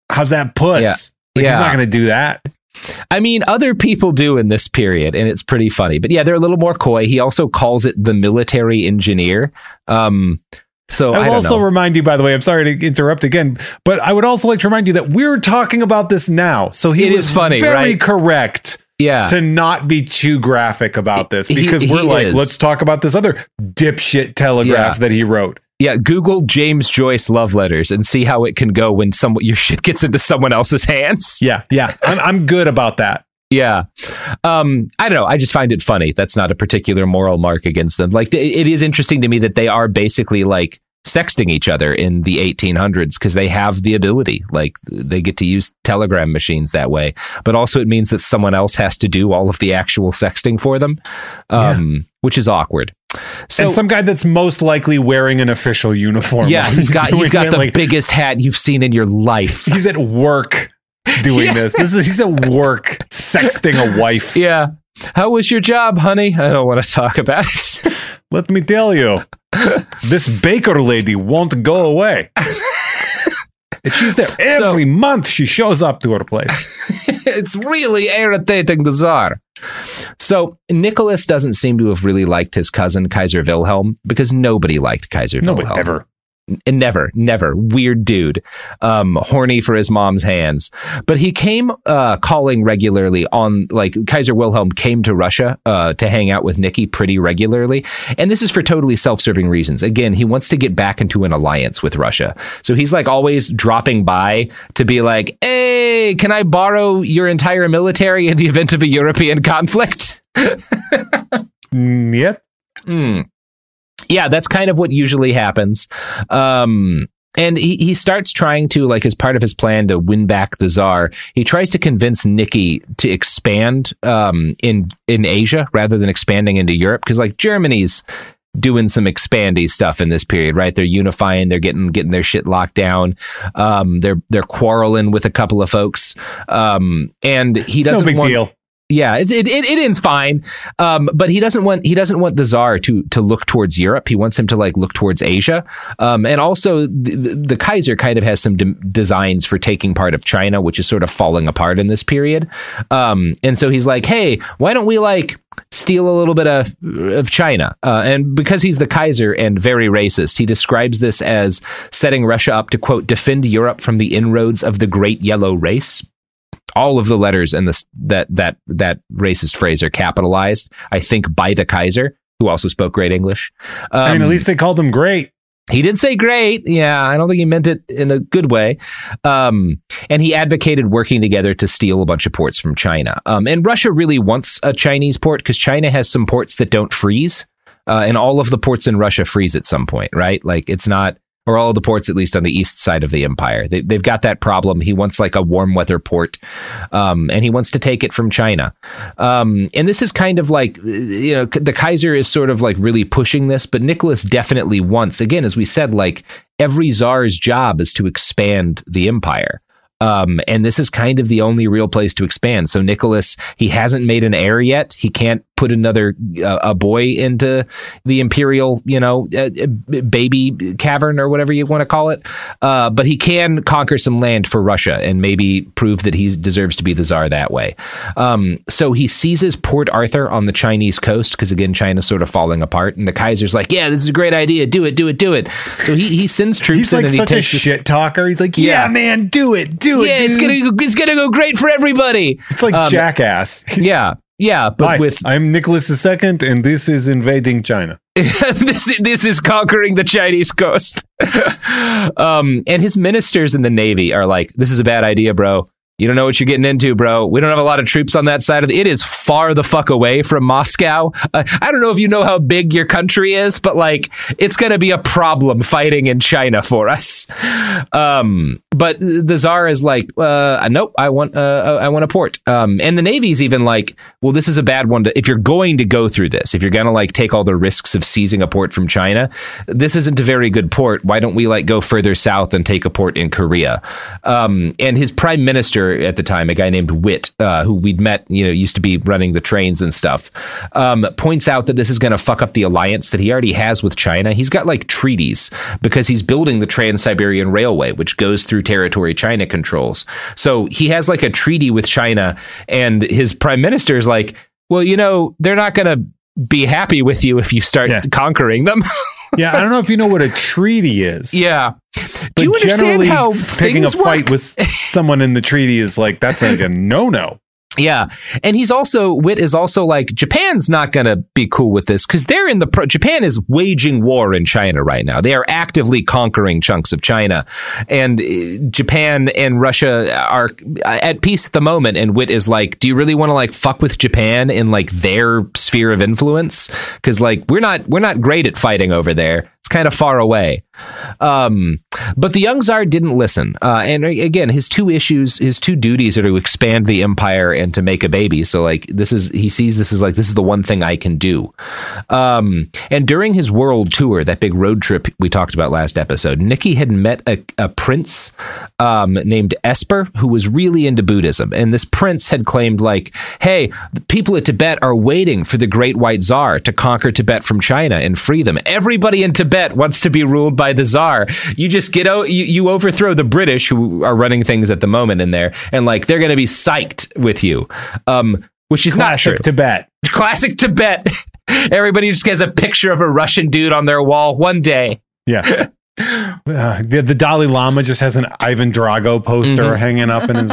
how's that puss? Yeah. Like, yeah. He's not going to do that. I mean, other people do in this period, and it's pretty funny. But yeah, they're a little more coy. He also calls it the military engineer. Um, so I will I also know. remind you, by the way, I'm sorry to interrupt again, but I would also like to remind you that we're talking about this now. So he It was is funny, very right? correct. Yeah. To not be too graphic about this, because He- we're he like, is. let's talk about this other dipshit telegraph Yeah. that he wrote. Yeah, Google James Joyce love letters and see how it can go when some your shit gets into someone else's hands. Yeah, yeah, I'm I'm good about that. Yeah. Um, I don't know. I just find it funny. That's not a particular moral mark against them. Like, it is interesting to me that they are basically like sexting each other in the eighteen hundreds because they have the ability. Like, they get to use telegram machines that way. But also it means that someone else has to do all of the actual sexting for them, um, yeah. which is awkward. So, and some guy that's most likely wearing an official uniform. Yeah, he's got he's got it, the like, biggest hat you've seen in your life. He's at work doing Yeah. this. This is he's at work sexting a wife. Yeah. How was your job, honey? I don't want to talk about it. Let me tell you, this baker lady won't go away. And she's there every so, month. She shows up to her place. It's really irritating, the Tsar. So Nicholas doesn't seem to have really liked his cousin, Kaiser Wilhelm, because nobody liked Kaiser Nobody Wilhelm. Ever. And never, never. Weird dude. Um, horny for his mom's hands. But he came uh, calling regularly on, like, Kaiser Wilhelm came to Russia uh, to hang out with Nikki pretty regularly. And this is for totally self-serving reasons. Again, he wants to get back into an alliance with Russia. So he's, like, always dropping by to be like, hey, can I borrow your entire military in the event of a European conflict? mm, yep. Hmm. Yeah, that's kind of what usually happens. Um, and he, he starts trying to, like, as part of his plan to win back the Tsar, he tries to convince Nikki to expand um, in in Asia rather than expanding into Europe. Because, like, Germany's doing some expandy stuff in this period, right? They're unifying, they're getting getting their shit locked down. Um, they're they're quarreling with a couple of folks. Um, and he it's doesn't no big want, deal. Yeah, it, it, it, it ends fine. Um, but he doesn't want, he doesn't want the Tsar to, to look towards Europe. He wants him to, like, look towards Asia. Um, and also the, the Kaiser kind of has some de- designs for taking part of China, which is sort of falling apart in this period. Um, and so he's like, hey, why don't we, like, steal a little bit of, of China? Uh, and because he's the Kaiser and very racist, he describes this as setting Russia up to, quote, defend Europe from the inroads of the great yellow race. All of the letters in this that that that racist phrase are capitalized, I think, by the Kaiser, who also spoke great English. Um, I mean, at least they called him great. He did say great. Yeah, I don't think he meant it in a good way. Um, and he advocated working together to steal a bunch of ports from China. Um, and Russia really wants a Chinese port because China has some ports that don't freeze. Uh, and all of the ports in Russia freeze at some point, right? Like, it's not... or all of the ports, at least on the east side of the empire. They, they've got that problem. He wants, like, a warm weather port, um, and he wants to take it from China. Um, and this is kind of like, you know, the Kaiser is sort of, like, really pushing this, but Nicholas definitely wants, again, as we said, like, every Tsar's job is to expand the empire. Um, and this is kind of the only real place to expand. So Nicholas, he hasn't made an heir yet. He can't put another uh, a boy into the imperial, you know, uh, baby cavern or whatever you want to call it. Uh, but he can conquer some land for Russia and maybe prove that he deserves to be the Tsar that way. Um, so he seizes Port Arthur on the Chinese coast because, again, China's sort of falling apart. And the Kaiser's like, yeah, this is a great idea. Do it, do it, do it. So he, he sends troops He's in like and he such a takes shit talker. He's like, yeah, Yeah. man, do it, do it. Yeah, dude. it's gonna go, it's gonna go great for everybody. It's like Um, Jackass. Yeah, yeah, but Hi, with I'm Nicholas the Second, and this is invading China. this, this is conquering the Chinese coast. um, and his ministers in the Navy are like, "This is a bad idea, bro. You don't know what you're getting into, bro. We don't have a lot of troops on that side of the... It is far the fuck away from Moscow. Uh, I don't know if you know how big your country is, but, like, it's going to be a problem fighting in China for us." Um, but the Tsar is like, uh, nope, I want, uh, I want a port. Um, and the Navy's even like, well, this is a bad one to... If you're going to go through this, if you're going to, like, take all the risks of seizing a port from China, this isn't a very good port. Why don't we, like, go further south and take a port in Korea? Um, and his prime minister at the time, a guy named Witt, uh, who we'd met, you know, used to be running the trains and stuff, um, points out that this is going to fuck up the alliance that he already has with China. He's got, like, treaties because he's building the Trans-Siberian Railway, which goes through territory China controls. So he has like a treaty with China, and his prime minister is like, well, you know, they're not going to be happy with you if you start yeah. conquering them. Yeah, I don't know if you know what a treaty is. Yeah. But do you understand how picking a things fight work? with someone in the treaty is like, that's like a no-no. Yeah. And he's also, Witt is also like, Japan's not going to be cool with this because they're in the, pro- Japan is waging war in China right now. They are actively conquering chunks of China. And uh, Japan and Russia are at peace at the moment. And Witt is like, do you really want to like fuck with Japan in like their sphere of influence? Because like, we're not, we're not great at fighting over there. It's kind of far away. Um, but the young Tsar didn't listen. Uh, and again, his two issues, his two duties are to expand the empire and to make a baby. So like this is, he sees this as like, this is the one thing I can do. Um, and during his world tour, that big road trip we talked about last episode, Nicky had met a, a prince um, named Esper who was really into Buddhism. And this prince had claimed like, hey, the people at Tibet are waiting for the great white Tsar to conquer Tibet from China and free them. Everybody in Tibet wants to be ruled by the Tsar. You just get out, you, you overthrow the British who are running things at the moment in there, and like they're going to be psyched with you, um, which is Classic not true. Tibet. Classic Tibet. Everybody just has a picture of a Russian dude on their wall one day. Yeah. Uh, the, the Dalai Lama just has an Ivan Drago poster mm-hmm. hanging up in his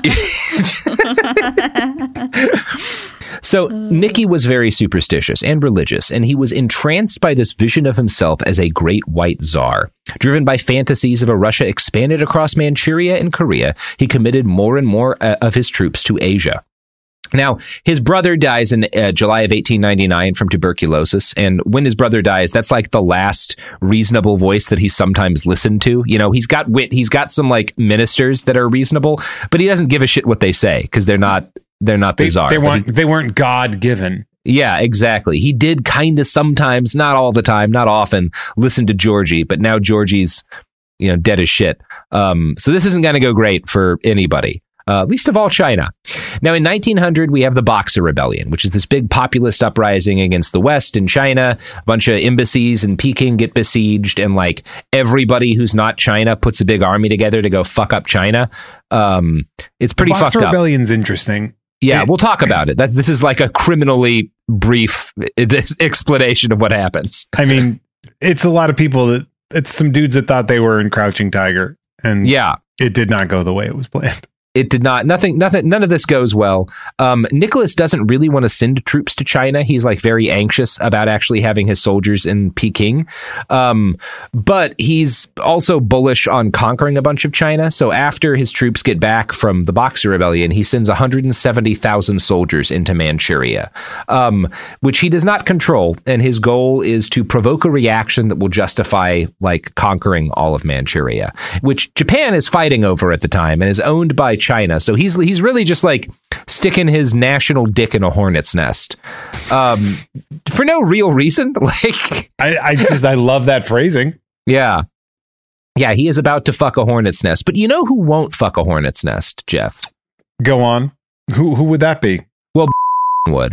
wall. So Nicky was very superstitious and religious, and he was entranced by this vision of himself as a great white Tsar. Driven by fantasies of a Russia expanded across Manchuria and Korea, he committed more and more uh, of his troops to Asia. Now, his brother dies in uh, July of eighteen ninety-nine from tuberculosis. And when his brother dies, that's like the last reasonable voice that he's sometimes listened to. You know, he's got wit. He's got some like ministers that are reasonable, but he doesn't give a shit what they say because they're not they're not the they, Tsar. They weren't, he, they weren't God given. Yeah, exactly. He did kind of sometimes, not all the time, not often, listen to Georgie. But now Georgie's, you know, dead as shit. Um, so this isn't going to go great for anybody. Uh, least of all China. Now, in nineteen hundred, we have the Boxer Rebellion, which is this big populist uprising against the West in China. A bunch of embassies in Peking get besieged, and like everybody who's not China puts a big army together to go fuck up China. Um, it's pretty fucked up. The Boxer Rebellion's interesting. Yeah, we'll talk about it. That's, this is like a criminally brief explanation of what happens. I mean, it's a lot of people that it's some dudes that thought they were in Crouching Tiger, and yeah, it did not go the way it was planned. It did not. Nothing, nothing, none of this goes well. Um, Nicholas doesn't really want to send troops to China. He's like very anxious about actually having his soldiers in Peking. Um, but he's also bullish on conquering a bunch of China. So after his troops get back from the Boxer Rebellion, he sends one hundred seventy thousand soldiers into Manchuria, um, which he does not control. And his goal is to provoke a reaction that will justify like conquering all of Manchuria, which Japan is fighting over at the time and is owned by China. So he's he's really just like sticking his national dick in a hornet's nest um, for no real reason. Like I, I just I love that phrasing. Yeah. Yeah, he is about to fuck a hornet's nest. But you know who won't fuck a hornet's nest, Jeff? Go on. Who who would that be? Well, would.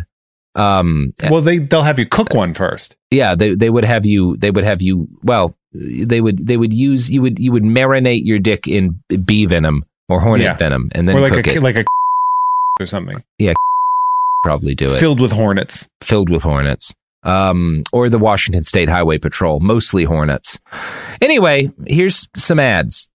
Um, well, they they'll have you cook one first. Yeah, they they would have you. They would have you. Well, they would they would use you would you would marinate your dick in bee venom or hornet yeah. venom, and then or like cook a it. like a or something. Yeah, probably do it filled with hornets. Filled with hornets. Um, or the Washington State Highway Patrol, mostly hornets. Anyway, here's some ads.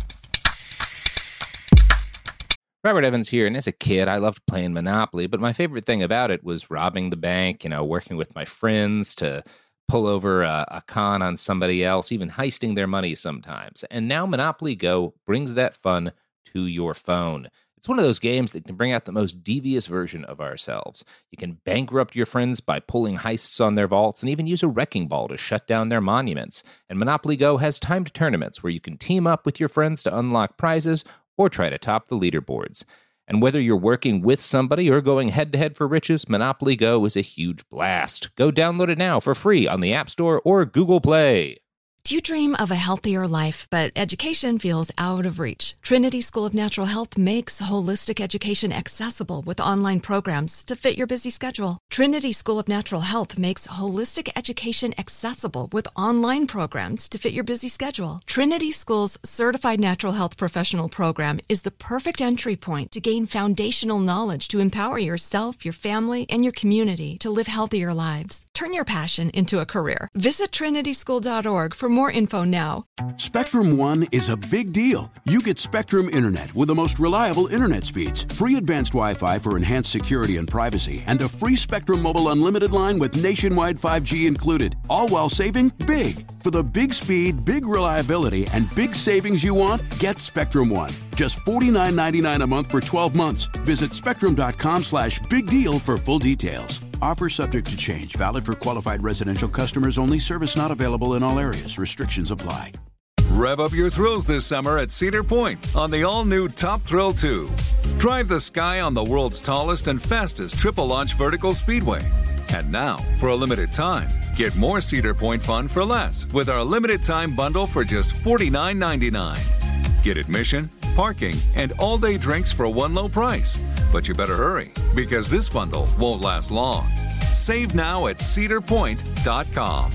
Robert Evans here, and as a kid, I loved playing Monopoly, but my favorite thing about it was robbing the bank, you know, working with my friends to pull over a, a con on somebody else, even heisting their money sometimes. And now Monopoly Go brings that fun to your phone. It's one of those games that can bring out the most devious version of ourselves. You can bankrupt your friends by pulling heists on their vaults and even use a wrecking ball to shut down their monuments. And Monopoly Go has timed tournaments where you can team up with your friends to unlock prizes or try to top the leaderboards. And whether you're working with somebody or going head-to-head for riches, Monopoly Go is a huge blast. Go download it now for free on the App Store or Google Play. Do you dream of a healthier life, but education feels out of reach? Trinity School of Natural Health makes holistic education accessible with online programs to fit your busy schedule. Trinity School of Natural Health makes holistic education accessible with online programs to fit your busy schedule. Trinity School's Certified Natural Health Professional Program is the perfect entry point to gain foundational knowledge to empower yourself, your family, and your community to live healthier lives. Turn your passion into a career. Visit trinity school dot org for more info now. Spectrum One is a big deal. You get Spectrum Internet with the most reliable internet speeds, free advanced Wi-Fi for enhanced security and privacy, and a free Spectrum Mobile Unlimited line with nationwide five G included, all while saving big. For the big speed, big reliability, and big savings you want, get Spectrum One. Just forty-nine ninety-nine a month for twelve months. Visit spectrum.com slash big deal for full details. Offer subject to change. Valid for qualified residential customers only. Service not available in all areas. Restrictions apply. Rev up your thrills this summer at Cedar Point on the all-new Top Thrill two. Drive the sky on the world's tallest and fastest triple-launch vertical speedway. And now, for a limited time, get more Cedar Point fun for less with our limited-time bundle for just forty-nine ninety-nine. Get admission, parking, and all-day drinks for one low price. But you better hurry, because this bundle won't last long. Save now at cedar point dot com.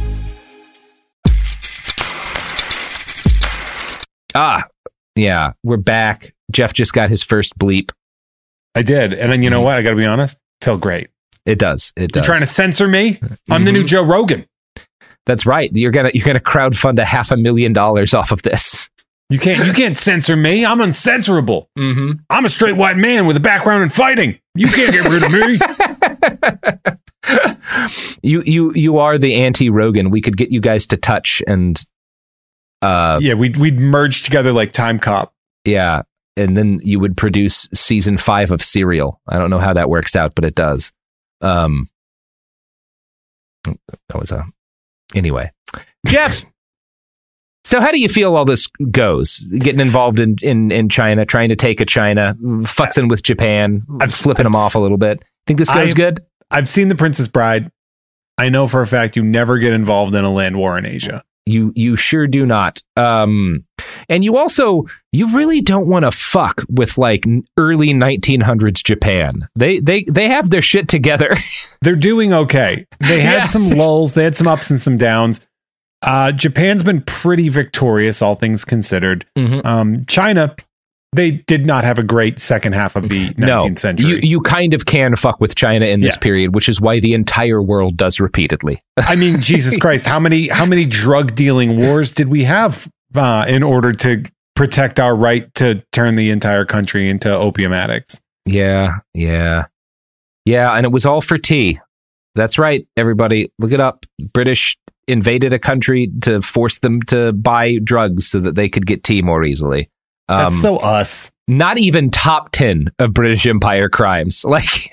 Ah, yeah, we're back. Jeff just got his first bleep. I did. And then you know mm-hmm. what? I got to be honest. Felt great. It does. It does. You're trying to censor me? I'm mm-hmm. the new Joe Rogan. That's right. You're gonna you're gonna crowdfund a half a million dollars off of this. You can't you can't censor me. I'm uncensorable. Mm-hmm. I'm a straight white man with a background in fighting. You can't get rid of me. you you you are the anti-Rogan. We could get you guys to touch and uh yeah, we'd we'd merge together like Time Cop. Yeah, and then you would produce season five of Serial. I don't know how that works out, but it does. Um, that was a anyway, Jeff. So how do you feel all this goes? Getting involved in, in, in China, trying to take a China, futzing with Japan, I've, flipping I've, them off a little bit. Think this goes I've, good? I've seen The Princess Bride. I know for a fact you never get involved in a land war in Asia. You you sure do not. Um, and you also, you really don't want to fuck with like early nineteen hundreds Japan. They they they have their shit together. They're doing okay. They had yeah. some lulls. They had some ups and some downs. Uh, Japan's been pretty victorious, all things considered. Mm-hmm. Um, China, they did not have a great second half of the nineteenth no, century. You, you kind of can fuck with China in this yeah. period, which is why the entire world does repeatedly. I mean, Jesus Christ, how many how many drug dealing wars did we have uh, in order to protect our right to turn the entire country into opium addicts? Yeah, yeah, yeah, and it was all for tea. That's right, everybody. Look it up. British invaded a country to force them to buy drugs so that they could get tea more easily. Um, That's so us. Not even top ten of British Empire crimes. Like,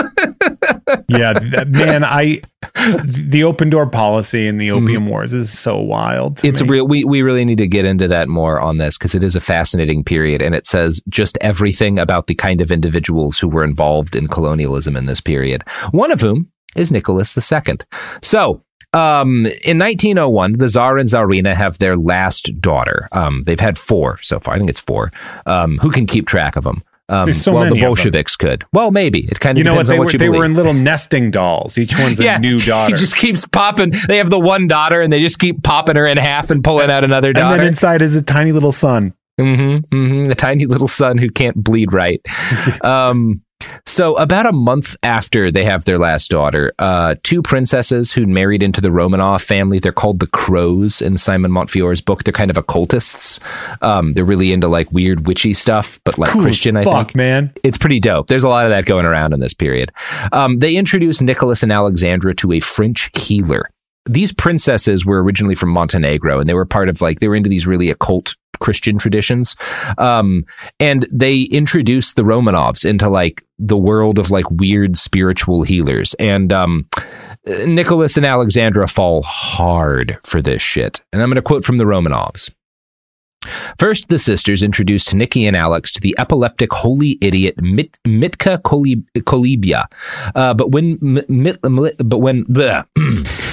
yeah, man, I the open door policy and the opium mm-hmm. wars is so wild. To it's me. real. We we really need to get into that more on this because it is a fascinating period, and it says just everything about the kind of individuals who were involved in colonialism in this period. One of whom is Nicholas the Second. So. Um, in nineteen oh one, the Tsar and Tsarina have their last daughter. Um, they've had four so far. I think it's four. Um, who can keep track of them? Um, There's so well, many the Bolsheviks could. Well, maybe. It kind of you know depends what, they on what were, you they believe. were in little nesting dolls. Each one's a yeah, new daughter. He just keeps popping. They have the one daughter, and they just keep popping her in half and pulling out another daughter. And then inside is a tiny little son. Mm-hmm, mm-hmm, a tiny little son who can't bleed right. um, so about a month after they have their last daughter, uh, two princesses who married into the Romanov family, they're called the Crows in Simon Montefiore's book. They're kind of occultists. Um, they're really into like weird witchy stuff, but like cool Christian, I fuck, think. Man. It's pretty dope. There's a lot of that going around in this period. Um, they introduced Nicholas and Alexandra to a French healer. These princesses were originally from Montenegro, and they were part of like, they were into these really occult Christian traditions. Um, and they introduced the Romanovs into like the world of like weird spiritual healers. And um, Nicholas and Alexandra fall hard for this shit. And I'm going to quote from the Romanovs. First, the sisters introduced Nikki and Alex to the epileptic holy idiot Mit- Mitka Kolib- Kolibia. Uh, but when, mit, mit, but when, bleh,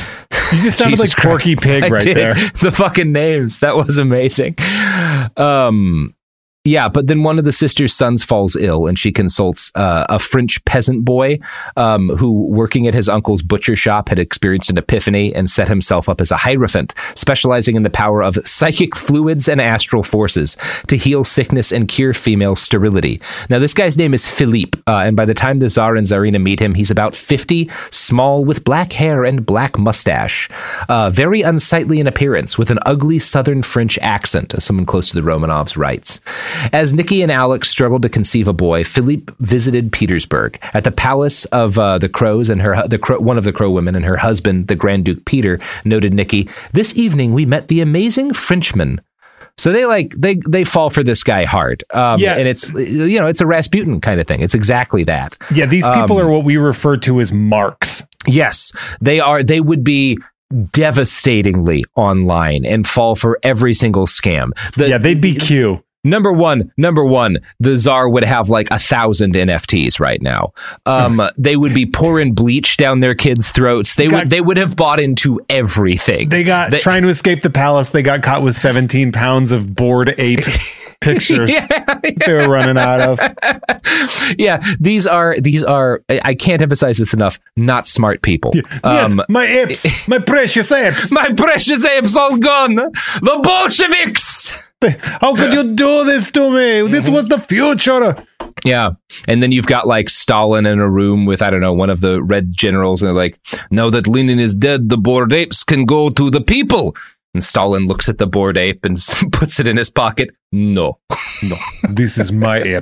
You just sounded Jesus like Porky Christ. Pig I right did. there. The fucking names. That was amazing. Um, yeah, but then one of the sister's sons falls ill, and she consults uh, a French peasant boy um, who, working at his uncle's butcher shop, had experienced an epiphany and set himself up as a hierophant, specializing in the power of psychic fluids and astral forces to heal sickness and cure female sterility. Now, this guy's name is Philippe, uh, and by the time the Tsar and Tsarina meet him, he's about fifty, small, with black hair and black mustache, uh, very unsightly in appearance, with an ugly southern French accent, as someone close to the Romanovs writes. As Nikki and Alex struggled to conceive a boy, Philippe visited Petersburg. At the palace of uh, the Crows and her the Crow, one of the Crow women and her husband, the Grand Duke Peter, noted Nikki, "This evening we met the amazing Frenchman." So they like they they fall for this guy hard. Um, yeah. And it's, you know, it's a Rasputin kind of thing. It's exactly that. Yeah, these people um, are what we refer to as marks. Yes, they are. They would be devastatingly online and fall for every single scam. The, yeah, they'd be Q. Number one, number one, the Tsar would have like a thousand N F Ts right now. Um, they would be pouring bleach down their kids' throats. They got, would they would have bought into everything. They got they, trying to escape the palace. They got caught with seventeen pounds of Bored Ape pictures. Yeah, yeah. They were running out of. Yeah, these are these are. I can't emphasize this enough. Not smart people. Yeah, um, yeah, my apes, my precious apes, my precious apes all gone. The Bolsheviks. How could you do this to me? This was the future. Yeah. And then you've got like Stalin in a room with, I don't know, one of the red generals. And they're like, now that Lenin is dead, the Bored Apes can go to the people. And Stalin looks at the Bored Ape and puts it in his pocket. No, no, this is my ape.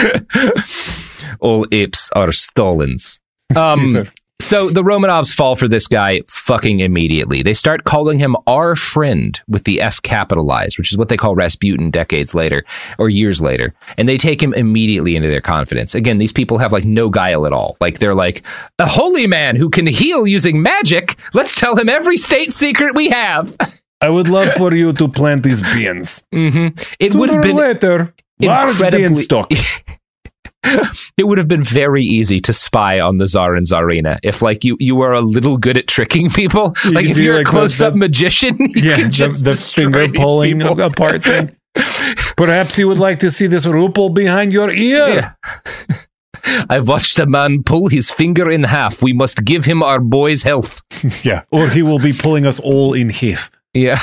All apes are Stalin's. Um, So the Romanovs fall for this guy fucking immediately. They start calling him our friend with the F capitalized, which is what they call Rasputin decades later or years later. And they take him immediately into their confidence. Again, these people have like no guile at all. Like they're like, a holy man who can heal using magic. Let's tell him every state secret we have. I would love for you to plant these beans. Mm-hmm. It Sooner would have been later, large beanstalk. It would have been very easy to spy on the Tsar and Tsarina if, like, you, you were a little good at tricking people. You like, if you're like a close-up magician, you yeah, could just the, the finger pulling people. apart thing. Perhaps you would like to see this rupple behind your ear. Yeah. I've watched a man pull his finger in half. We must give him our boy's health. Yeah, or he will be pulling us all in half. Yeah.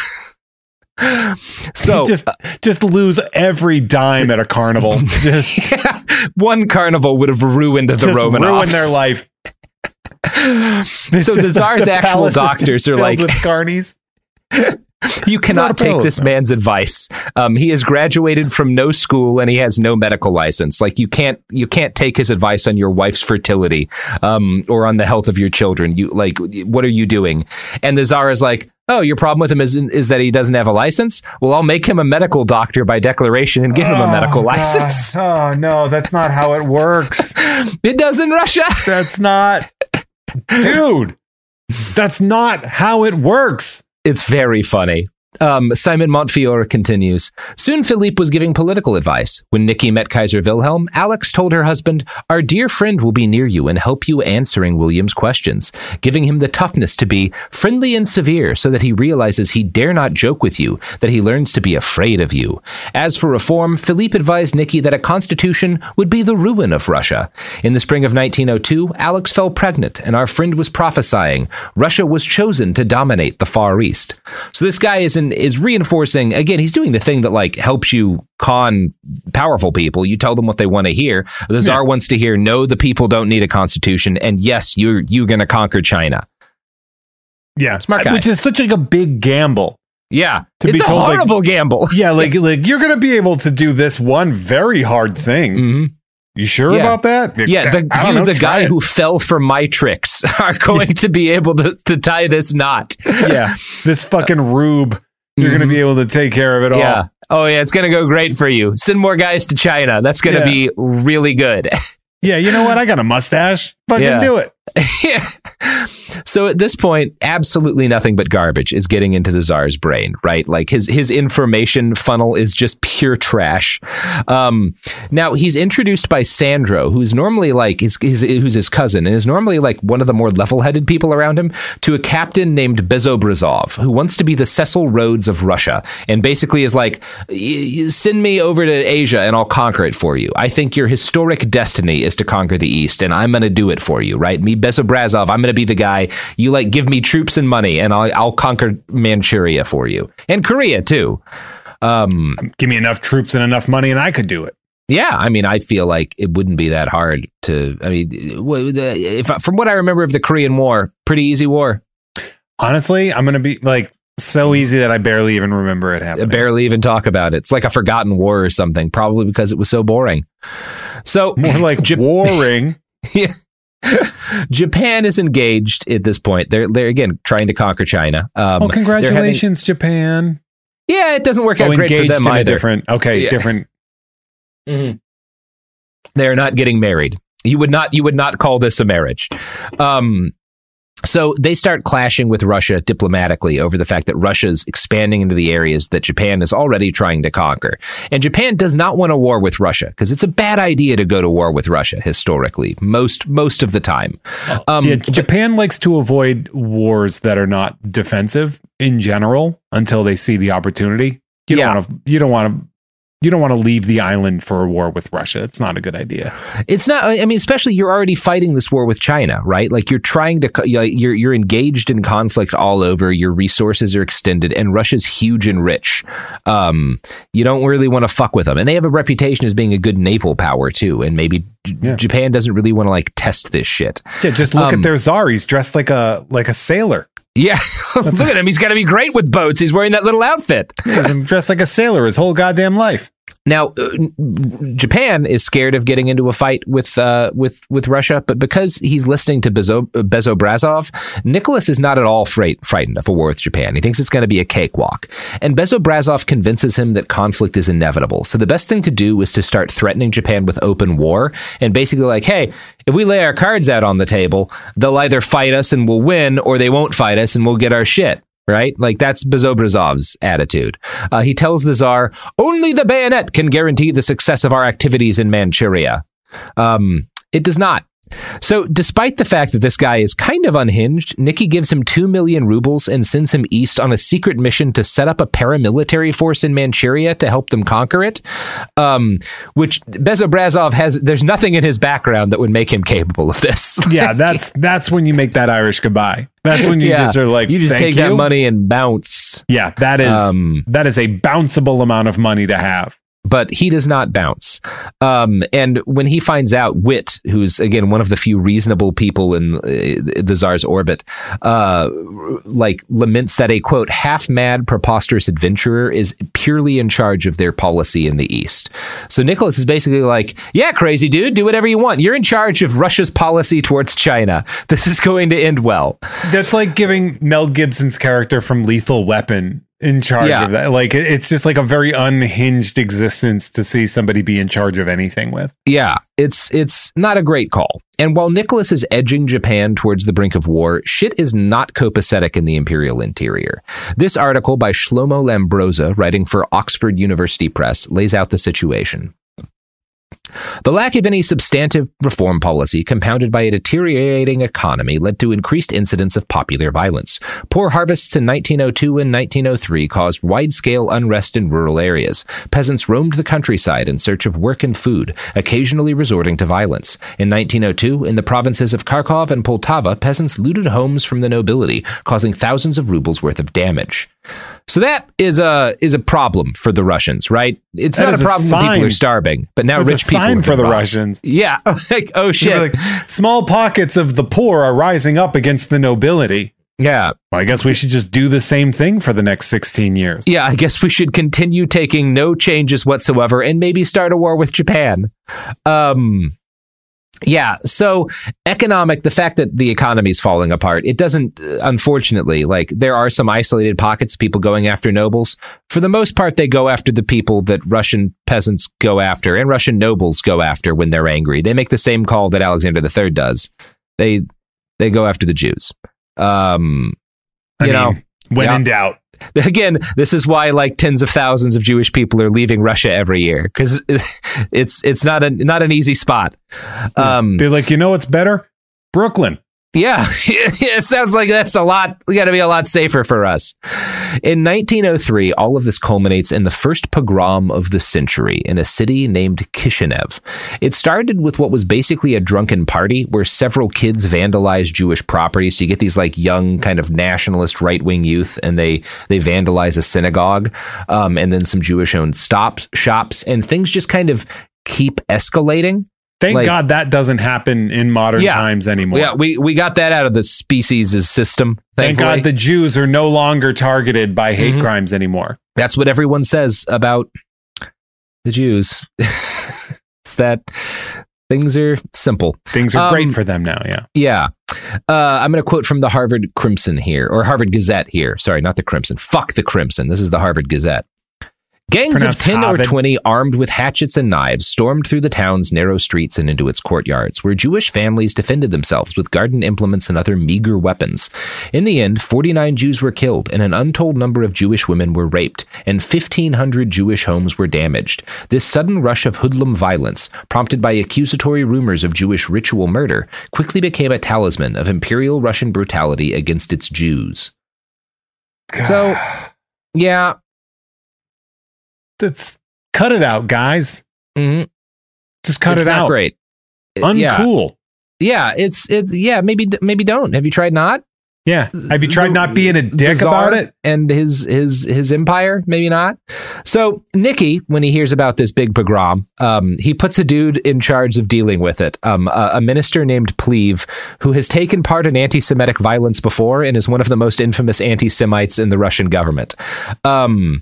So just just lose every dime at a carnival. Just yeah, one carnival would have ruined the Romanovs. Ruined their life. So the Tsar's the actual doctors are like with carnies. You cannot take this man's advice. Um, he has graduated from no school and he has no medical license. Like you can't, you can't take his advice on your wife's fertility, um, or on the health of your children. You like, what are you doing? And the Tsar is like, oh, your problem with him is is that he doesn't have a license? Well, I'll make him a medical doctor by declaration and give him oh, a medical license. God. Oh no, that's not how it works. It does in Russia. That's not, dude. That's not how it works. It's very funny. Um, Simon Montefiore continues. Soon Philippe was giving political advice. When Nikki met Kaiser Wilhelm, Alex told her husband, our dear friend will be near you and help you answering William's questions, giving him the toughness to be friendly and severe so that he realizes he dare not joke with you, that he learns to be afraid of you. As for reform, Philippe advised Nikki that a constitution would be the ruin of Russia. In the spring of nineteen oh two, Alex fell pregnant and our friend was prophesying Russia was chosen to dominate the Far East. So this guy is in is reinforcing, again, he's doing the thing that like helps you con powerful people. You tell them what they want to hear. The Tsar yeah. wants to hear, no, the people don't need a constitution. And yes, you're, you're going to conquer China. Yeah. Smart guy. Which is such like a big gamble. Yeah. To it's be a told, horrible like, gamble. Yeah. Like, like you're going to be able to do this one very hard thing. Mm-hmm. You sure yeah. about that? Yeah, the, you, know, the guy it. who fell for my tricks are going yeah. to be able to, to tie this knot. Yeah, this fucking rube, you're mm-hmm. going to be able to take care of it yeah. all. Oh, yeah, it's going to go great for you. Send more guys to China. That's going to yeah. be really good. Yeah, you know what? I got a mustache. Fucking yeah. do it. So at this point, absolutely nothing but garbage is getting into the Tsar's brain, right? Like his his information funnel is just pure trash. Um, now he's introduced by Sandro, who's normally like his, his who's his cousin, and is normally like one of the more level-headed people around him, to a captain named Bezobrazov, who wants to be the Cecil Rhodes of Russia, and basically is like, send me over to Asia and I'll conquer it for you. I think your historic destiny is to conquer the East, and I'm going to do it for you, right? Me, Bezobrazov, I'm going to be the guy. You like give me troops and money, and I'll, I'll conquer Manchuria for you, and Korea too. Um, give me enough troops and enough money, and I could do it. Yeah, I mean, I feel like it wouldn't be that hard to. I mean, if from what I remember of the Korean War, pretty easy war. Honestly, I'm going to be like so easy that I barely even remember it happening. Barely even talk about it. It's like a forgotten war or something, probably because it was so boring. So more like Jap- warring. Yeah. Japan is engaged at this point. They're they're again trying to conquer China. Um, oh, congratulations, having, Japan! Yeah, it doesn't work out oh, great for them in either. A different, okay, yeah. different. Mm-hmm. They're not getting married. You would not you would not call this a marriage. Um, So they start clashing with Russia diplomatically over the fact that Russia's expanding into the areas that Japan is already trying to conquer. And Japan does not want a war with Russia because it's a bad idea to go to war with Russia historically, most most of the time. Um, yeah, Japan likes to avoid wars that are not defensive in general until they see the opportunity. You don't yeah. want to. You don't want to. You don't want to leave the island for a war with Russia. It's not a good idea. It's not. I mean, especially you're already fighting this war with China, right? Like you're trying to, you're you're engaged in conflict all over. Your resources are extended, and Russia's huge and rich. Um, you don't really want to fuck with them, and they have a reputation as being a good naval power too. And maybe yeah. Japan doesn't really want to like test this shit. Yeah, just look um, at their czar. He's dressed like a like a sailor. Yeah, look at him. He's got to be great with boats. He's wearing that little outfit. Yeah, he's dressed like a sailor his whole goddamn life. Now, uh, Japan is scared of getting into a fight with uh, with with Russia, but because he's listening to Bezo- Bezobrazov, Nicholas is not at all fright- frightened of a war with Japan. He thinks it's going to be a cakewalk. And Bezobrazov convinces him that conflict is inevitable. So the best thing to do is to start threatening Japan with open war and basically like, hey, if we lay our cards out on the table, they'll either fight us and we'll win, or they won't fight us and we'll get our shit. Right? Like that's Bezobrazov's attitude. Uh, he tells the Tsar, only the bayonet can guarantee the success of our activities in Manchuria. Um, it does not. So despite the fact that this guy is kind of unhinged, Nikki gives him two million rubles and sends him east on a secret mission to set up a paramilitary force in Manchuria to help them conquer it, um, which Bezobrazov has, there's nothing in his background that would make him capable of this. Yeah, that's that's when you make that Irish goodbye. That's when you yeah, just are like, you just take you. that money and bounce. Yeah, that is um, that is a bounceable amount of money to have. But he does not bounce. Um, and when he finds out, Witt, who's, again, one of the few reasonable people in uh, the Tsar's orbit, uh, like laments that a, quote, half-mad, preposterous adventurer is purely in charge of their policy in the East. So Nicholas is basically like, yeah, crazy dude, do whatever you want. You're in charge of Russia's policy towards China. This is going to end well. That's like giving Mel Gibson's character from Lethal Weapon in charge yeah. of that. Like, it's just like a very unhinged existence to see somebody be in charge of anything with. Yeah, it's it's not a great call. And while Nicholas is edging Japan towards the brink of war, shit is not copacetic in the imperial interior. This article by Shlomo Lambrosa, writing for Oxford University Press, lays out the situation. The lack of any substantive reform policy, compounded by a deteriorating economy, led to increased incidents of popular violence. Poor harvests in nineteen oh two and nineteen oh three caused wide-scale unrest in rural areas. Peasants roamed the countryside in search of work and food, occasionally resorting to violence. In nineteen oh two, in the provinces of Kharkov and Poltava, peasants looted homes from the nobility, causing thousands of rubles worth of damage. So that is a is a problem for the Russians, right? It's that not a problem when people are starving, but now That's rich a people sign for the robbed. Russians. Yeah, like oh shit! You know, like, small pockets of the poor are rising up against the nobility. Yeah, well, I guess we should just do the same thing for the next sixteen years. Yeah, I guess we should continue taking no changes whatsoever and maybe start a war with Japan. Um. Yeah, so economic, the fact that the economy is falling apart, it doesn't, unfortunately, like there are some isolated pockets of people going after nobles. For the most part, they go after the people that Russian peasants go after and Russian nobles go after when they're angry. They make the same call that Alexander the Third does. They They go after the Jews. Um, I you mean, know, when yeah. in doubt. Again, this is why like tens of thousands of Jewish people are leaving Russia every year, because it's it's not a not an easy spot. Um, They're like, you know what's better? Brooklyn. Yeah, it sounds like that's a lot. We got to be a lot safer for us. In nineteen oh three, all of this culminates in the first pogrom of the century in a city named Kishinev. It started with what was basically a drunken party where several kids vandalized Jewish property. So you get these like young kind of nationalist right-wing youth, and they they vandalize a synagogue, um, and then some Jewish-owned stops shops, and things just kind of keep escalating. Thank like, God that doesn't happen in modern yeah, times anymore. Yeah, we, we got that out of the species' system. Thank thankfully. God the Jews are no longer targeted by hate mm-hmm. crimes anymore. That's what everyone says about the Jews. It's that things are simple. Things are um, great for them now, yeah. Yeah. Uh, I'm going to quote from the Harvard Crimson here, or Harvard Gazette here. Sorry, not the Crimson. Fuck the Crimson. This is the Harvard Gazette. Gangs Pronounced of ten Harvard. or twenty armed with hatchets and knives stormed through the town's narrow streets and into its courtyards, where Jewish families defended themselves with garden implements and other meager weapons. In the end, forty-nine Jews were killed, and an untold number of Jewish women were raped, and fifteen hundred Jewish homes were damaged. This sudden rush of hoodlum violence, prompted by accusatory rumors of Jewish ritual murder, quickly became a talisman of Imperial Russian brutality against its Jews. God. So, yeah... That's cut it out, guys. Mm-hmm. Just cut it's it not out. Great. Uncool. Yeah. yeah, it's it's yeah. Maybe maybe don't. Have you tried not? Yeah. Have you tried the, not being a dick about it? And his his his empire? Maybe not. So Nicky, when he hears about this big pogrom, um, he puts a dude in charge of dealing with it. Um, a, a minister named Pleave, who has taken part in anti-Semitic violence before and is one of the most infamous anti-Semites in the Russian government. Um.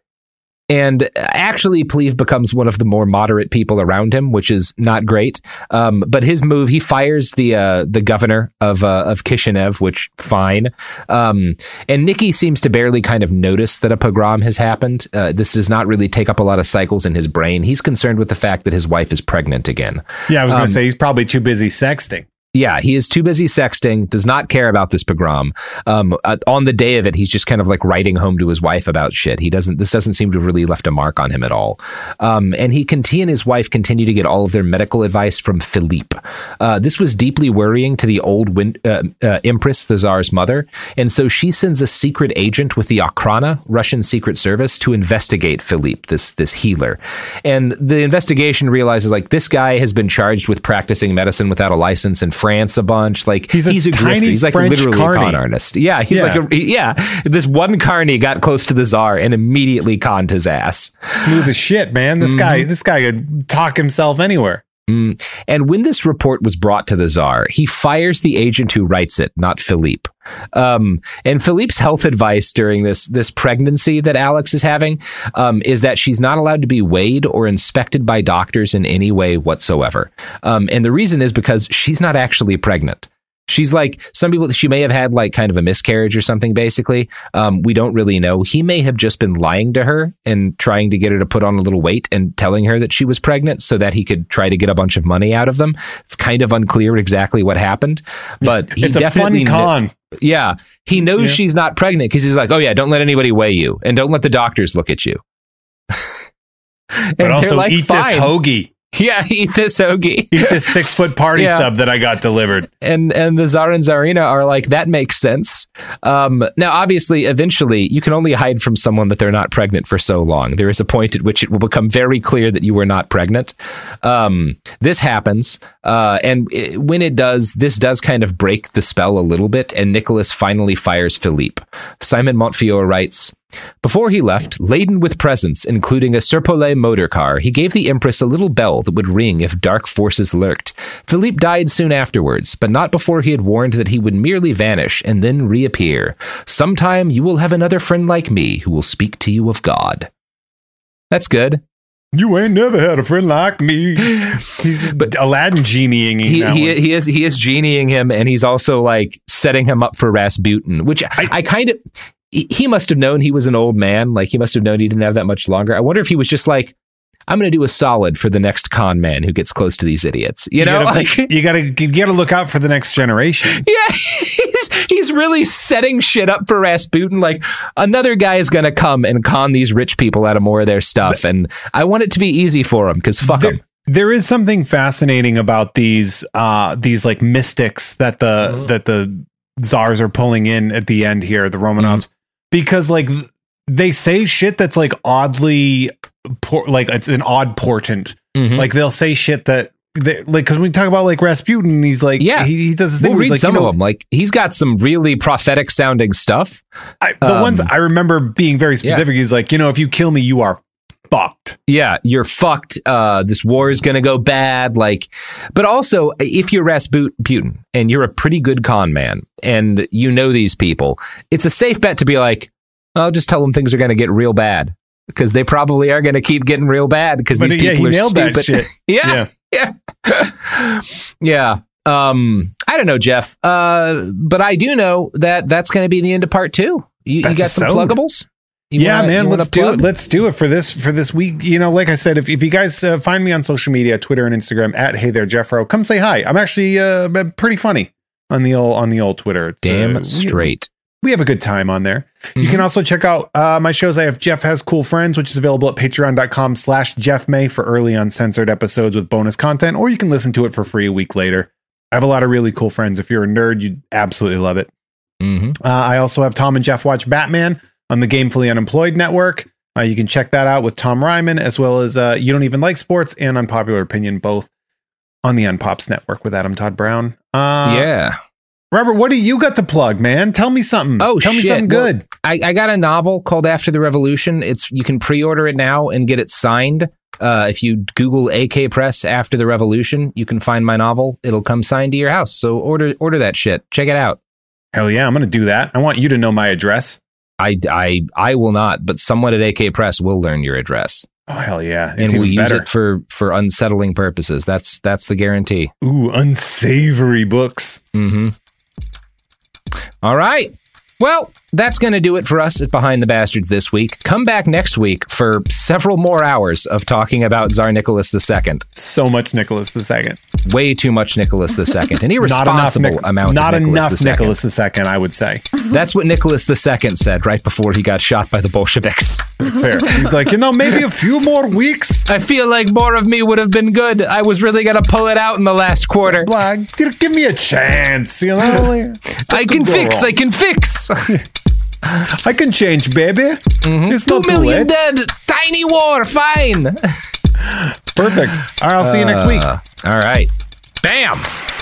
And actually, Pleave becomes one of the more moderate people around him, which is not great. Um, but his move, he fires the uh, the governor of uh, of Kishinev, which fine. Um, and Nicky seems to barely kind of notice that a pogrom has happened. Uh, this does not really take up a lot of cycles in his brain. He's concerned with the fact that his wife is pregnant again. Yeah, I was going to um, say he's probably too busy sexting. Yeah, he is too busy sexting, does not care about this pogrom. Um, uh, on the day of it, he's just kind of like writing home to his wife about shit. He doesn't, this doesn't seem to have really left a mark on him at all. Um, and he, he and his wife continue to get all of their medical advice from Philippe. Uh, this was deeply worrying to the old win, uh, uh, Empress, the Tsar's mother. And so she sends a secret agent with the Okhrana, Russian Secret Service, to investigate Philippe, this, this healer. And the investigation realizes like this guy has been charged with practicing medicine without a lice in France a bunch. Like he's a, he's a tiny grifter. He's like French literally carny. a con artist. Yeah, he's yeah. like a yeah. This one carny got close to the Tsar and immediately conned his ass. Smooth as shit, man. This mm-hmm. guy, this guy could talk himself anywhere. Mm. And when this report was brought to the Tsar, he fires the agent who writes it, not Philippe. Um, and Philippe's health advice during this this pregnancy that Alex is having um, is that she's not allowed to be weighed or inspected by doctors in any way whatsoever. Um, and the reason is because she's not actually pregnant. She's like, some people, she may have had like kind of a miscarriage or something, basically. Um, we don't really know. He may have just been lying to her and trying to get her to put on a little weight and telling her that she was pregnant so that he could try to get a bunch of money out of them. It's kind of unclear exactly what happened, but he it's definitely a fun con. Kn- yeah, he knows yeah. she's not pregnant because he's like, oh yeah, don't let anybody weigh you and don't let the doctors look at you. But also like, eat Fine. this hoagie. Yeah, eat this hoagie. Eat this six foot party yeah. sub that I got delivered. And and the Tsar and Tsarina are like, that makes sense. Um, now, obviously, eventually, you can only hide from someone that they're not pregnant for so long. There is a point at which it will become very clear that you were not pregnant. Um, this happens. Uh, and it, when it does, this does kind of break the spell a little bit. And Nicholas finally fires Philippe. Simon Montefiore writes, before he left, laden with presents, including a Serpollet motor car, he gave the Empress a little bell that would ring if dark forces lurked. Philippe died soon afterwards, but not before he had warned that he would merely vanish and then reappear. Sometime you will have another friend like me who will speak to you of God. That's good. You ain't never had a friend like me. He's but Aladdin genieing he, he, he is he is genieing him, and he's also like setting him up for Rasputin, which I, I kind of... He must have known he was an old man. Like, he must have known he didn't have that much longer. I wonder if he was just like, I'm going to do a solid for the next con man who gets close to these idiots. You, you know, gotta, like you got to you got to look out for the next generation. Yeah, he's, he's really setting shit up for Rasputin. Like another guy is going to come and con these rich people out of more of their stuff, and I want it to be easy for him because fuck them. There is something fascinating about these uh, these like mystics that the mm-hmm. that the czars are pulling in at the end here, the Romanovs, mm-hmm. because like they say shit that's like oddly por- like it's an odd portent. Mm-hmm. Like they'll say shit that they, like because we talk about like Rasputin, he's like yeah he, he does this thing. We'll read like, some you know, of them. Like he's got some really prophetic sounding stuff. I, the um, ones I remember being very specific. Yeah. He's like, you know, if you kill me, you are fucked. Yeah, you're fucked. Uh, this war is going to go bad. Like, but also, if you're Rasputin and you're a pretty good con man and you know these people, it's a safe bet to be like, I'll just tell them things are going to get real bad because they probably are going to keep getting real bad because these yeah, people are stupid. That shit. yeah, yeah, yeah. yeah. Um, I don't know, Jeff, uh, but I do know that that's going to be the end of part two. You, you got some pluggables? You yeah, wanna, man, let's do it. Let's do it for this for this week. You know, like I said, if, if you guys uh, find me on social media, Twitter and Instagram at Hey There Jeffro, come say hi. I'm actually uh, pretty funny on the old on the old Twitter. It's, Damn uh, straight. We, we have a good time on there. Mm-hmm. You can also check out uh, my shows. I have Jeff Has Cool Friends, which is available at patreon.com slash Jeff May for early uncensored episodes with bonus content, or you can listen to it for free a week later. I have a lot of really cool friends. If you're a nerd, you'd absolutely love it. Mm-hmm. Uh, I also have Tom and Jeff Watch Batman on the Gamefully Unemployed Network. Uh, you can check that out with Tom Ryman, as well as uh, You Don't Even Like Sports and Unpopular Opinion, both on the Unpops Network with Adam Todd Brown. Uh, yeah. Robert, what do you got to plug, man? Tell me something. Oh, Tell shit. me something good. Well, I, I got a novel called After the Revolution. It's you can pre-order it now and get it signed. Uh, if you Google A K Press After the Revolution, you can find my novel. It'll come signed to your house. So order order that shit. Check it out. Hell yeah, I'm going to do that. I want you to know my address. I, I, I will not, but someone at A K Press will learn your address. Oh, hell yeah. It's and we'll use better. it for, for unsettling purposes. That's that's the guarantee. Ooh, unsavory books. Mm-hmm. All right. Well, that's going to do it for us at Behind the Bastards this week. Come back next week for several more hours of talking about Tsar Nicholas the Second. So much Nicholas the Second. Way too much Nicholas the Second. An irresponsible Nic- amount not of Nicholas enough the Second. Nicholas the Second, I would say. That's what Nicholas the Second said right before he got shot by the Bolsheviks. That's fair. He's like, you know, maybe a few more weeks. I feel like more of me would have been good. I was really going to pull it out in the last quarter. Like, give me a chance, you know? I can fix, wrong? I can fix. I can change, baby. Mm-hmm. It's Two not million too late. dead. Tiny war. Fine. Perfect. All right, I'll see you next week. Uh, all right. Bam.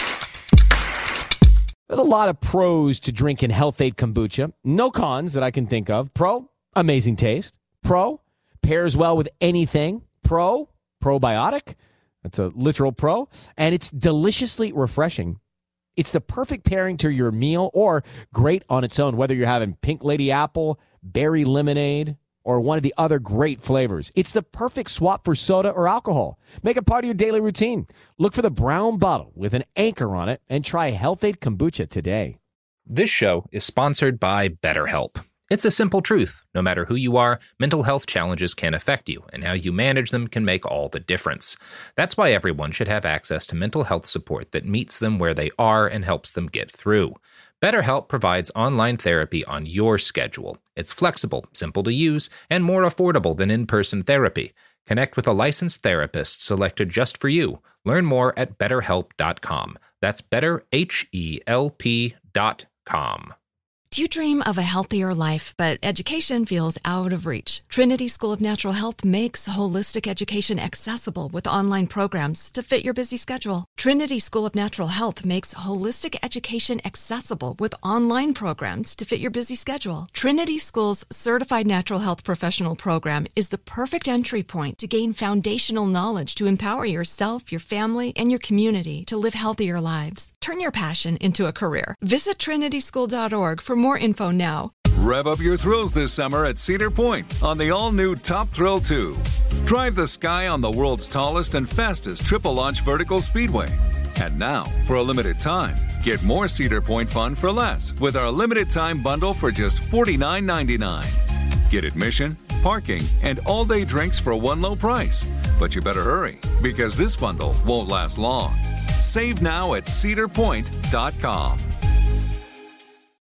There's a lot of pros to drinking Health Aid kombucha. No cons that I can think of. Pro, amazing taste. Pro, pairs well with anything. Pro, probiotic. That's a literal pro. And it's deliciously refreshing. It's the perfect pairing to your meal or great on its own, whether you're having Pink Lady Apple, Berry Lemonade, or one of the other great flavors. It's the perfect swap for soda or alcohol. Make it part of your daily routine. Look for the brown bottle with an anchor on it and try Health Aid Kombucha today. This show is sponsored by BetterHelp. It's a simple truth. No matter who you are, mental health challenges can affect you, and how you manage them can make all the difference. That's why everyone should have access to mental health support that meets them where they are and helps them get through. BetterHelp provides online therapy on your schedule. It's flexible, simple to use, and more affordable than in-person therapy. Connect with a licensed therapist selected just for you. Learn more at better help dot com. That's better help dot com. Do you dream of a healthier life, but education feels out of reach? Trinity School of Natural Health makes holistic education accessible with online programs to fit your busy schedule. Trinity School of Natural Health makes holistic education accessible with online programs to fit your busy schedule. Trinity School's Certified Natural Health Professional Program is the perfect entry point to gain foundational knowledge to empower yourself, your family, and your community to live healthier lives. Turn your passion into a career. Visit trinity school dot org for more info now. Rev up your thrills this summer at Cedar Point on the all-new Top Thrill two. Drive the sky on the world's tallest and fastest triple-launch vertical speedway. And now, for a limited time, get more Cedar Point fun for less with our limited-time bundle for just forty-nine ninety-nine. Get admission, parking, and all-day drinks for one low price. But you better hurry, because this bundle won't last long. Save now at cedar point dot com.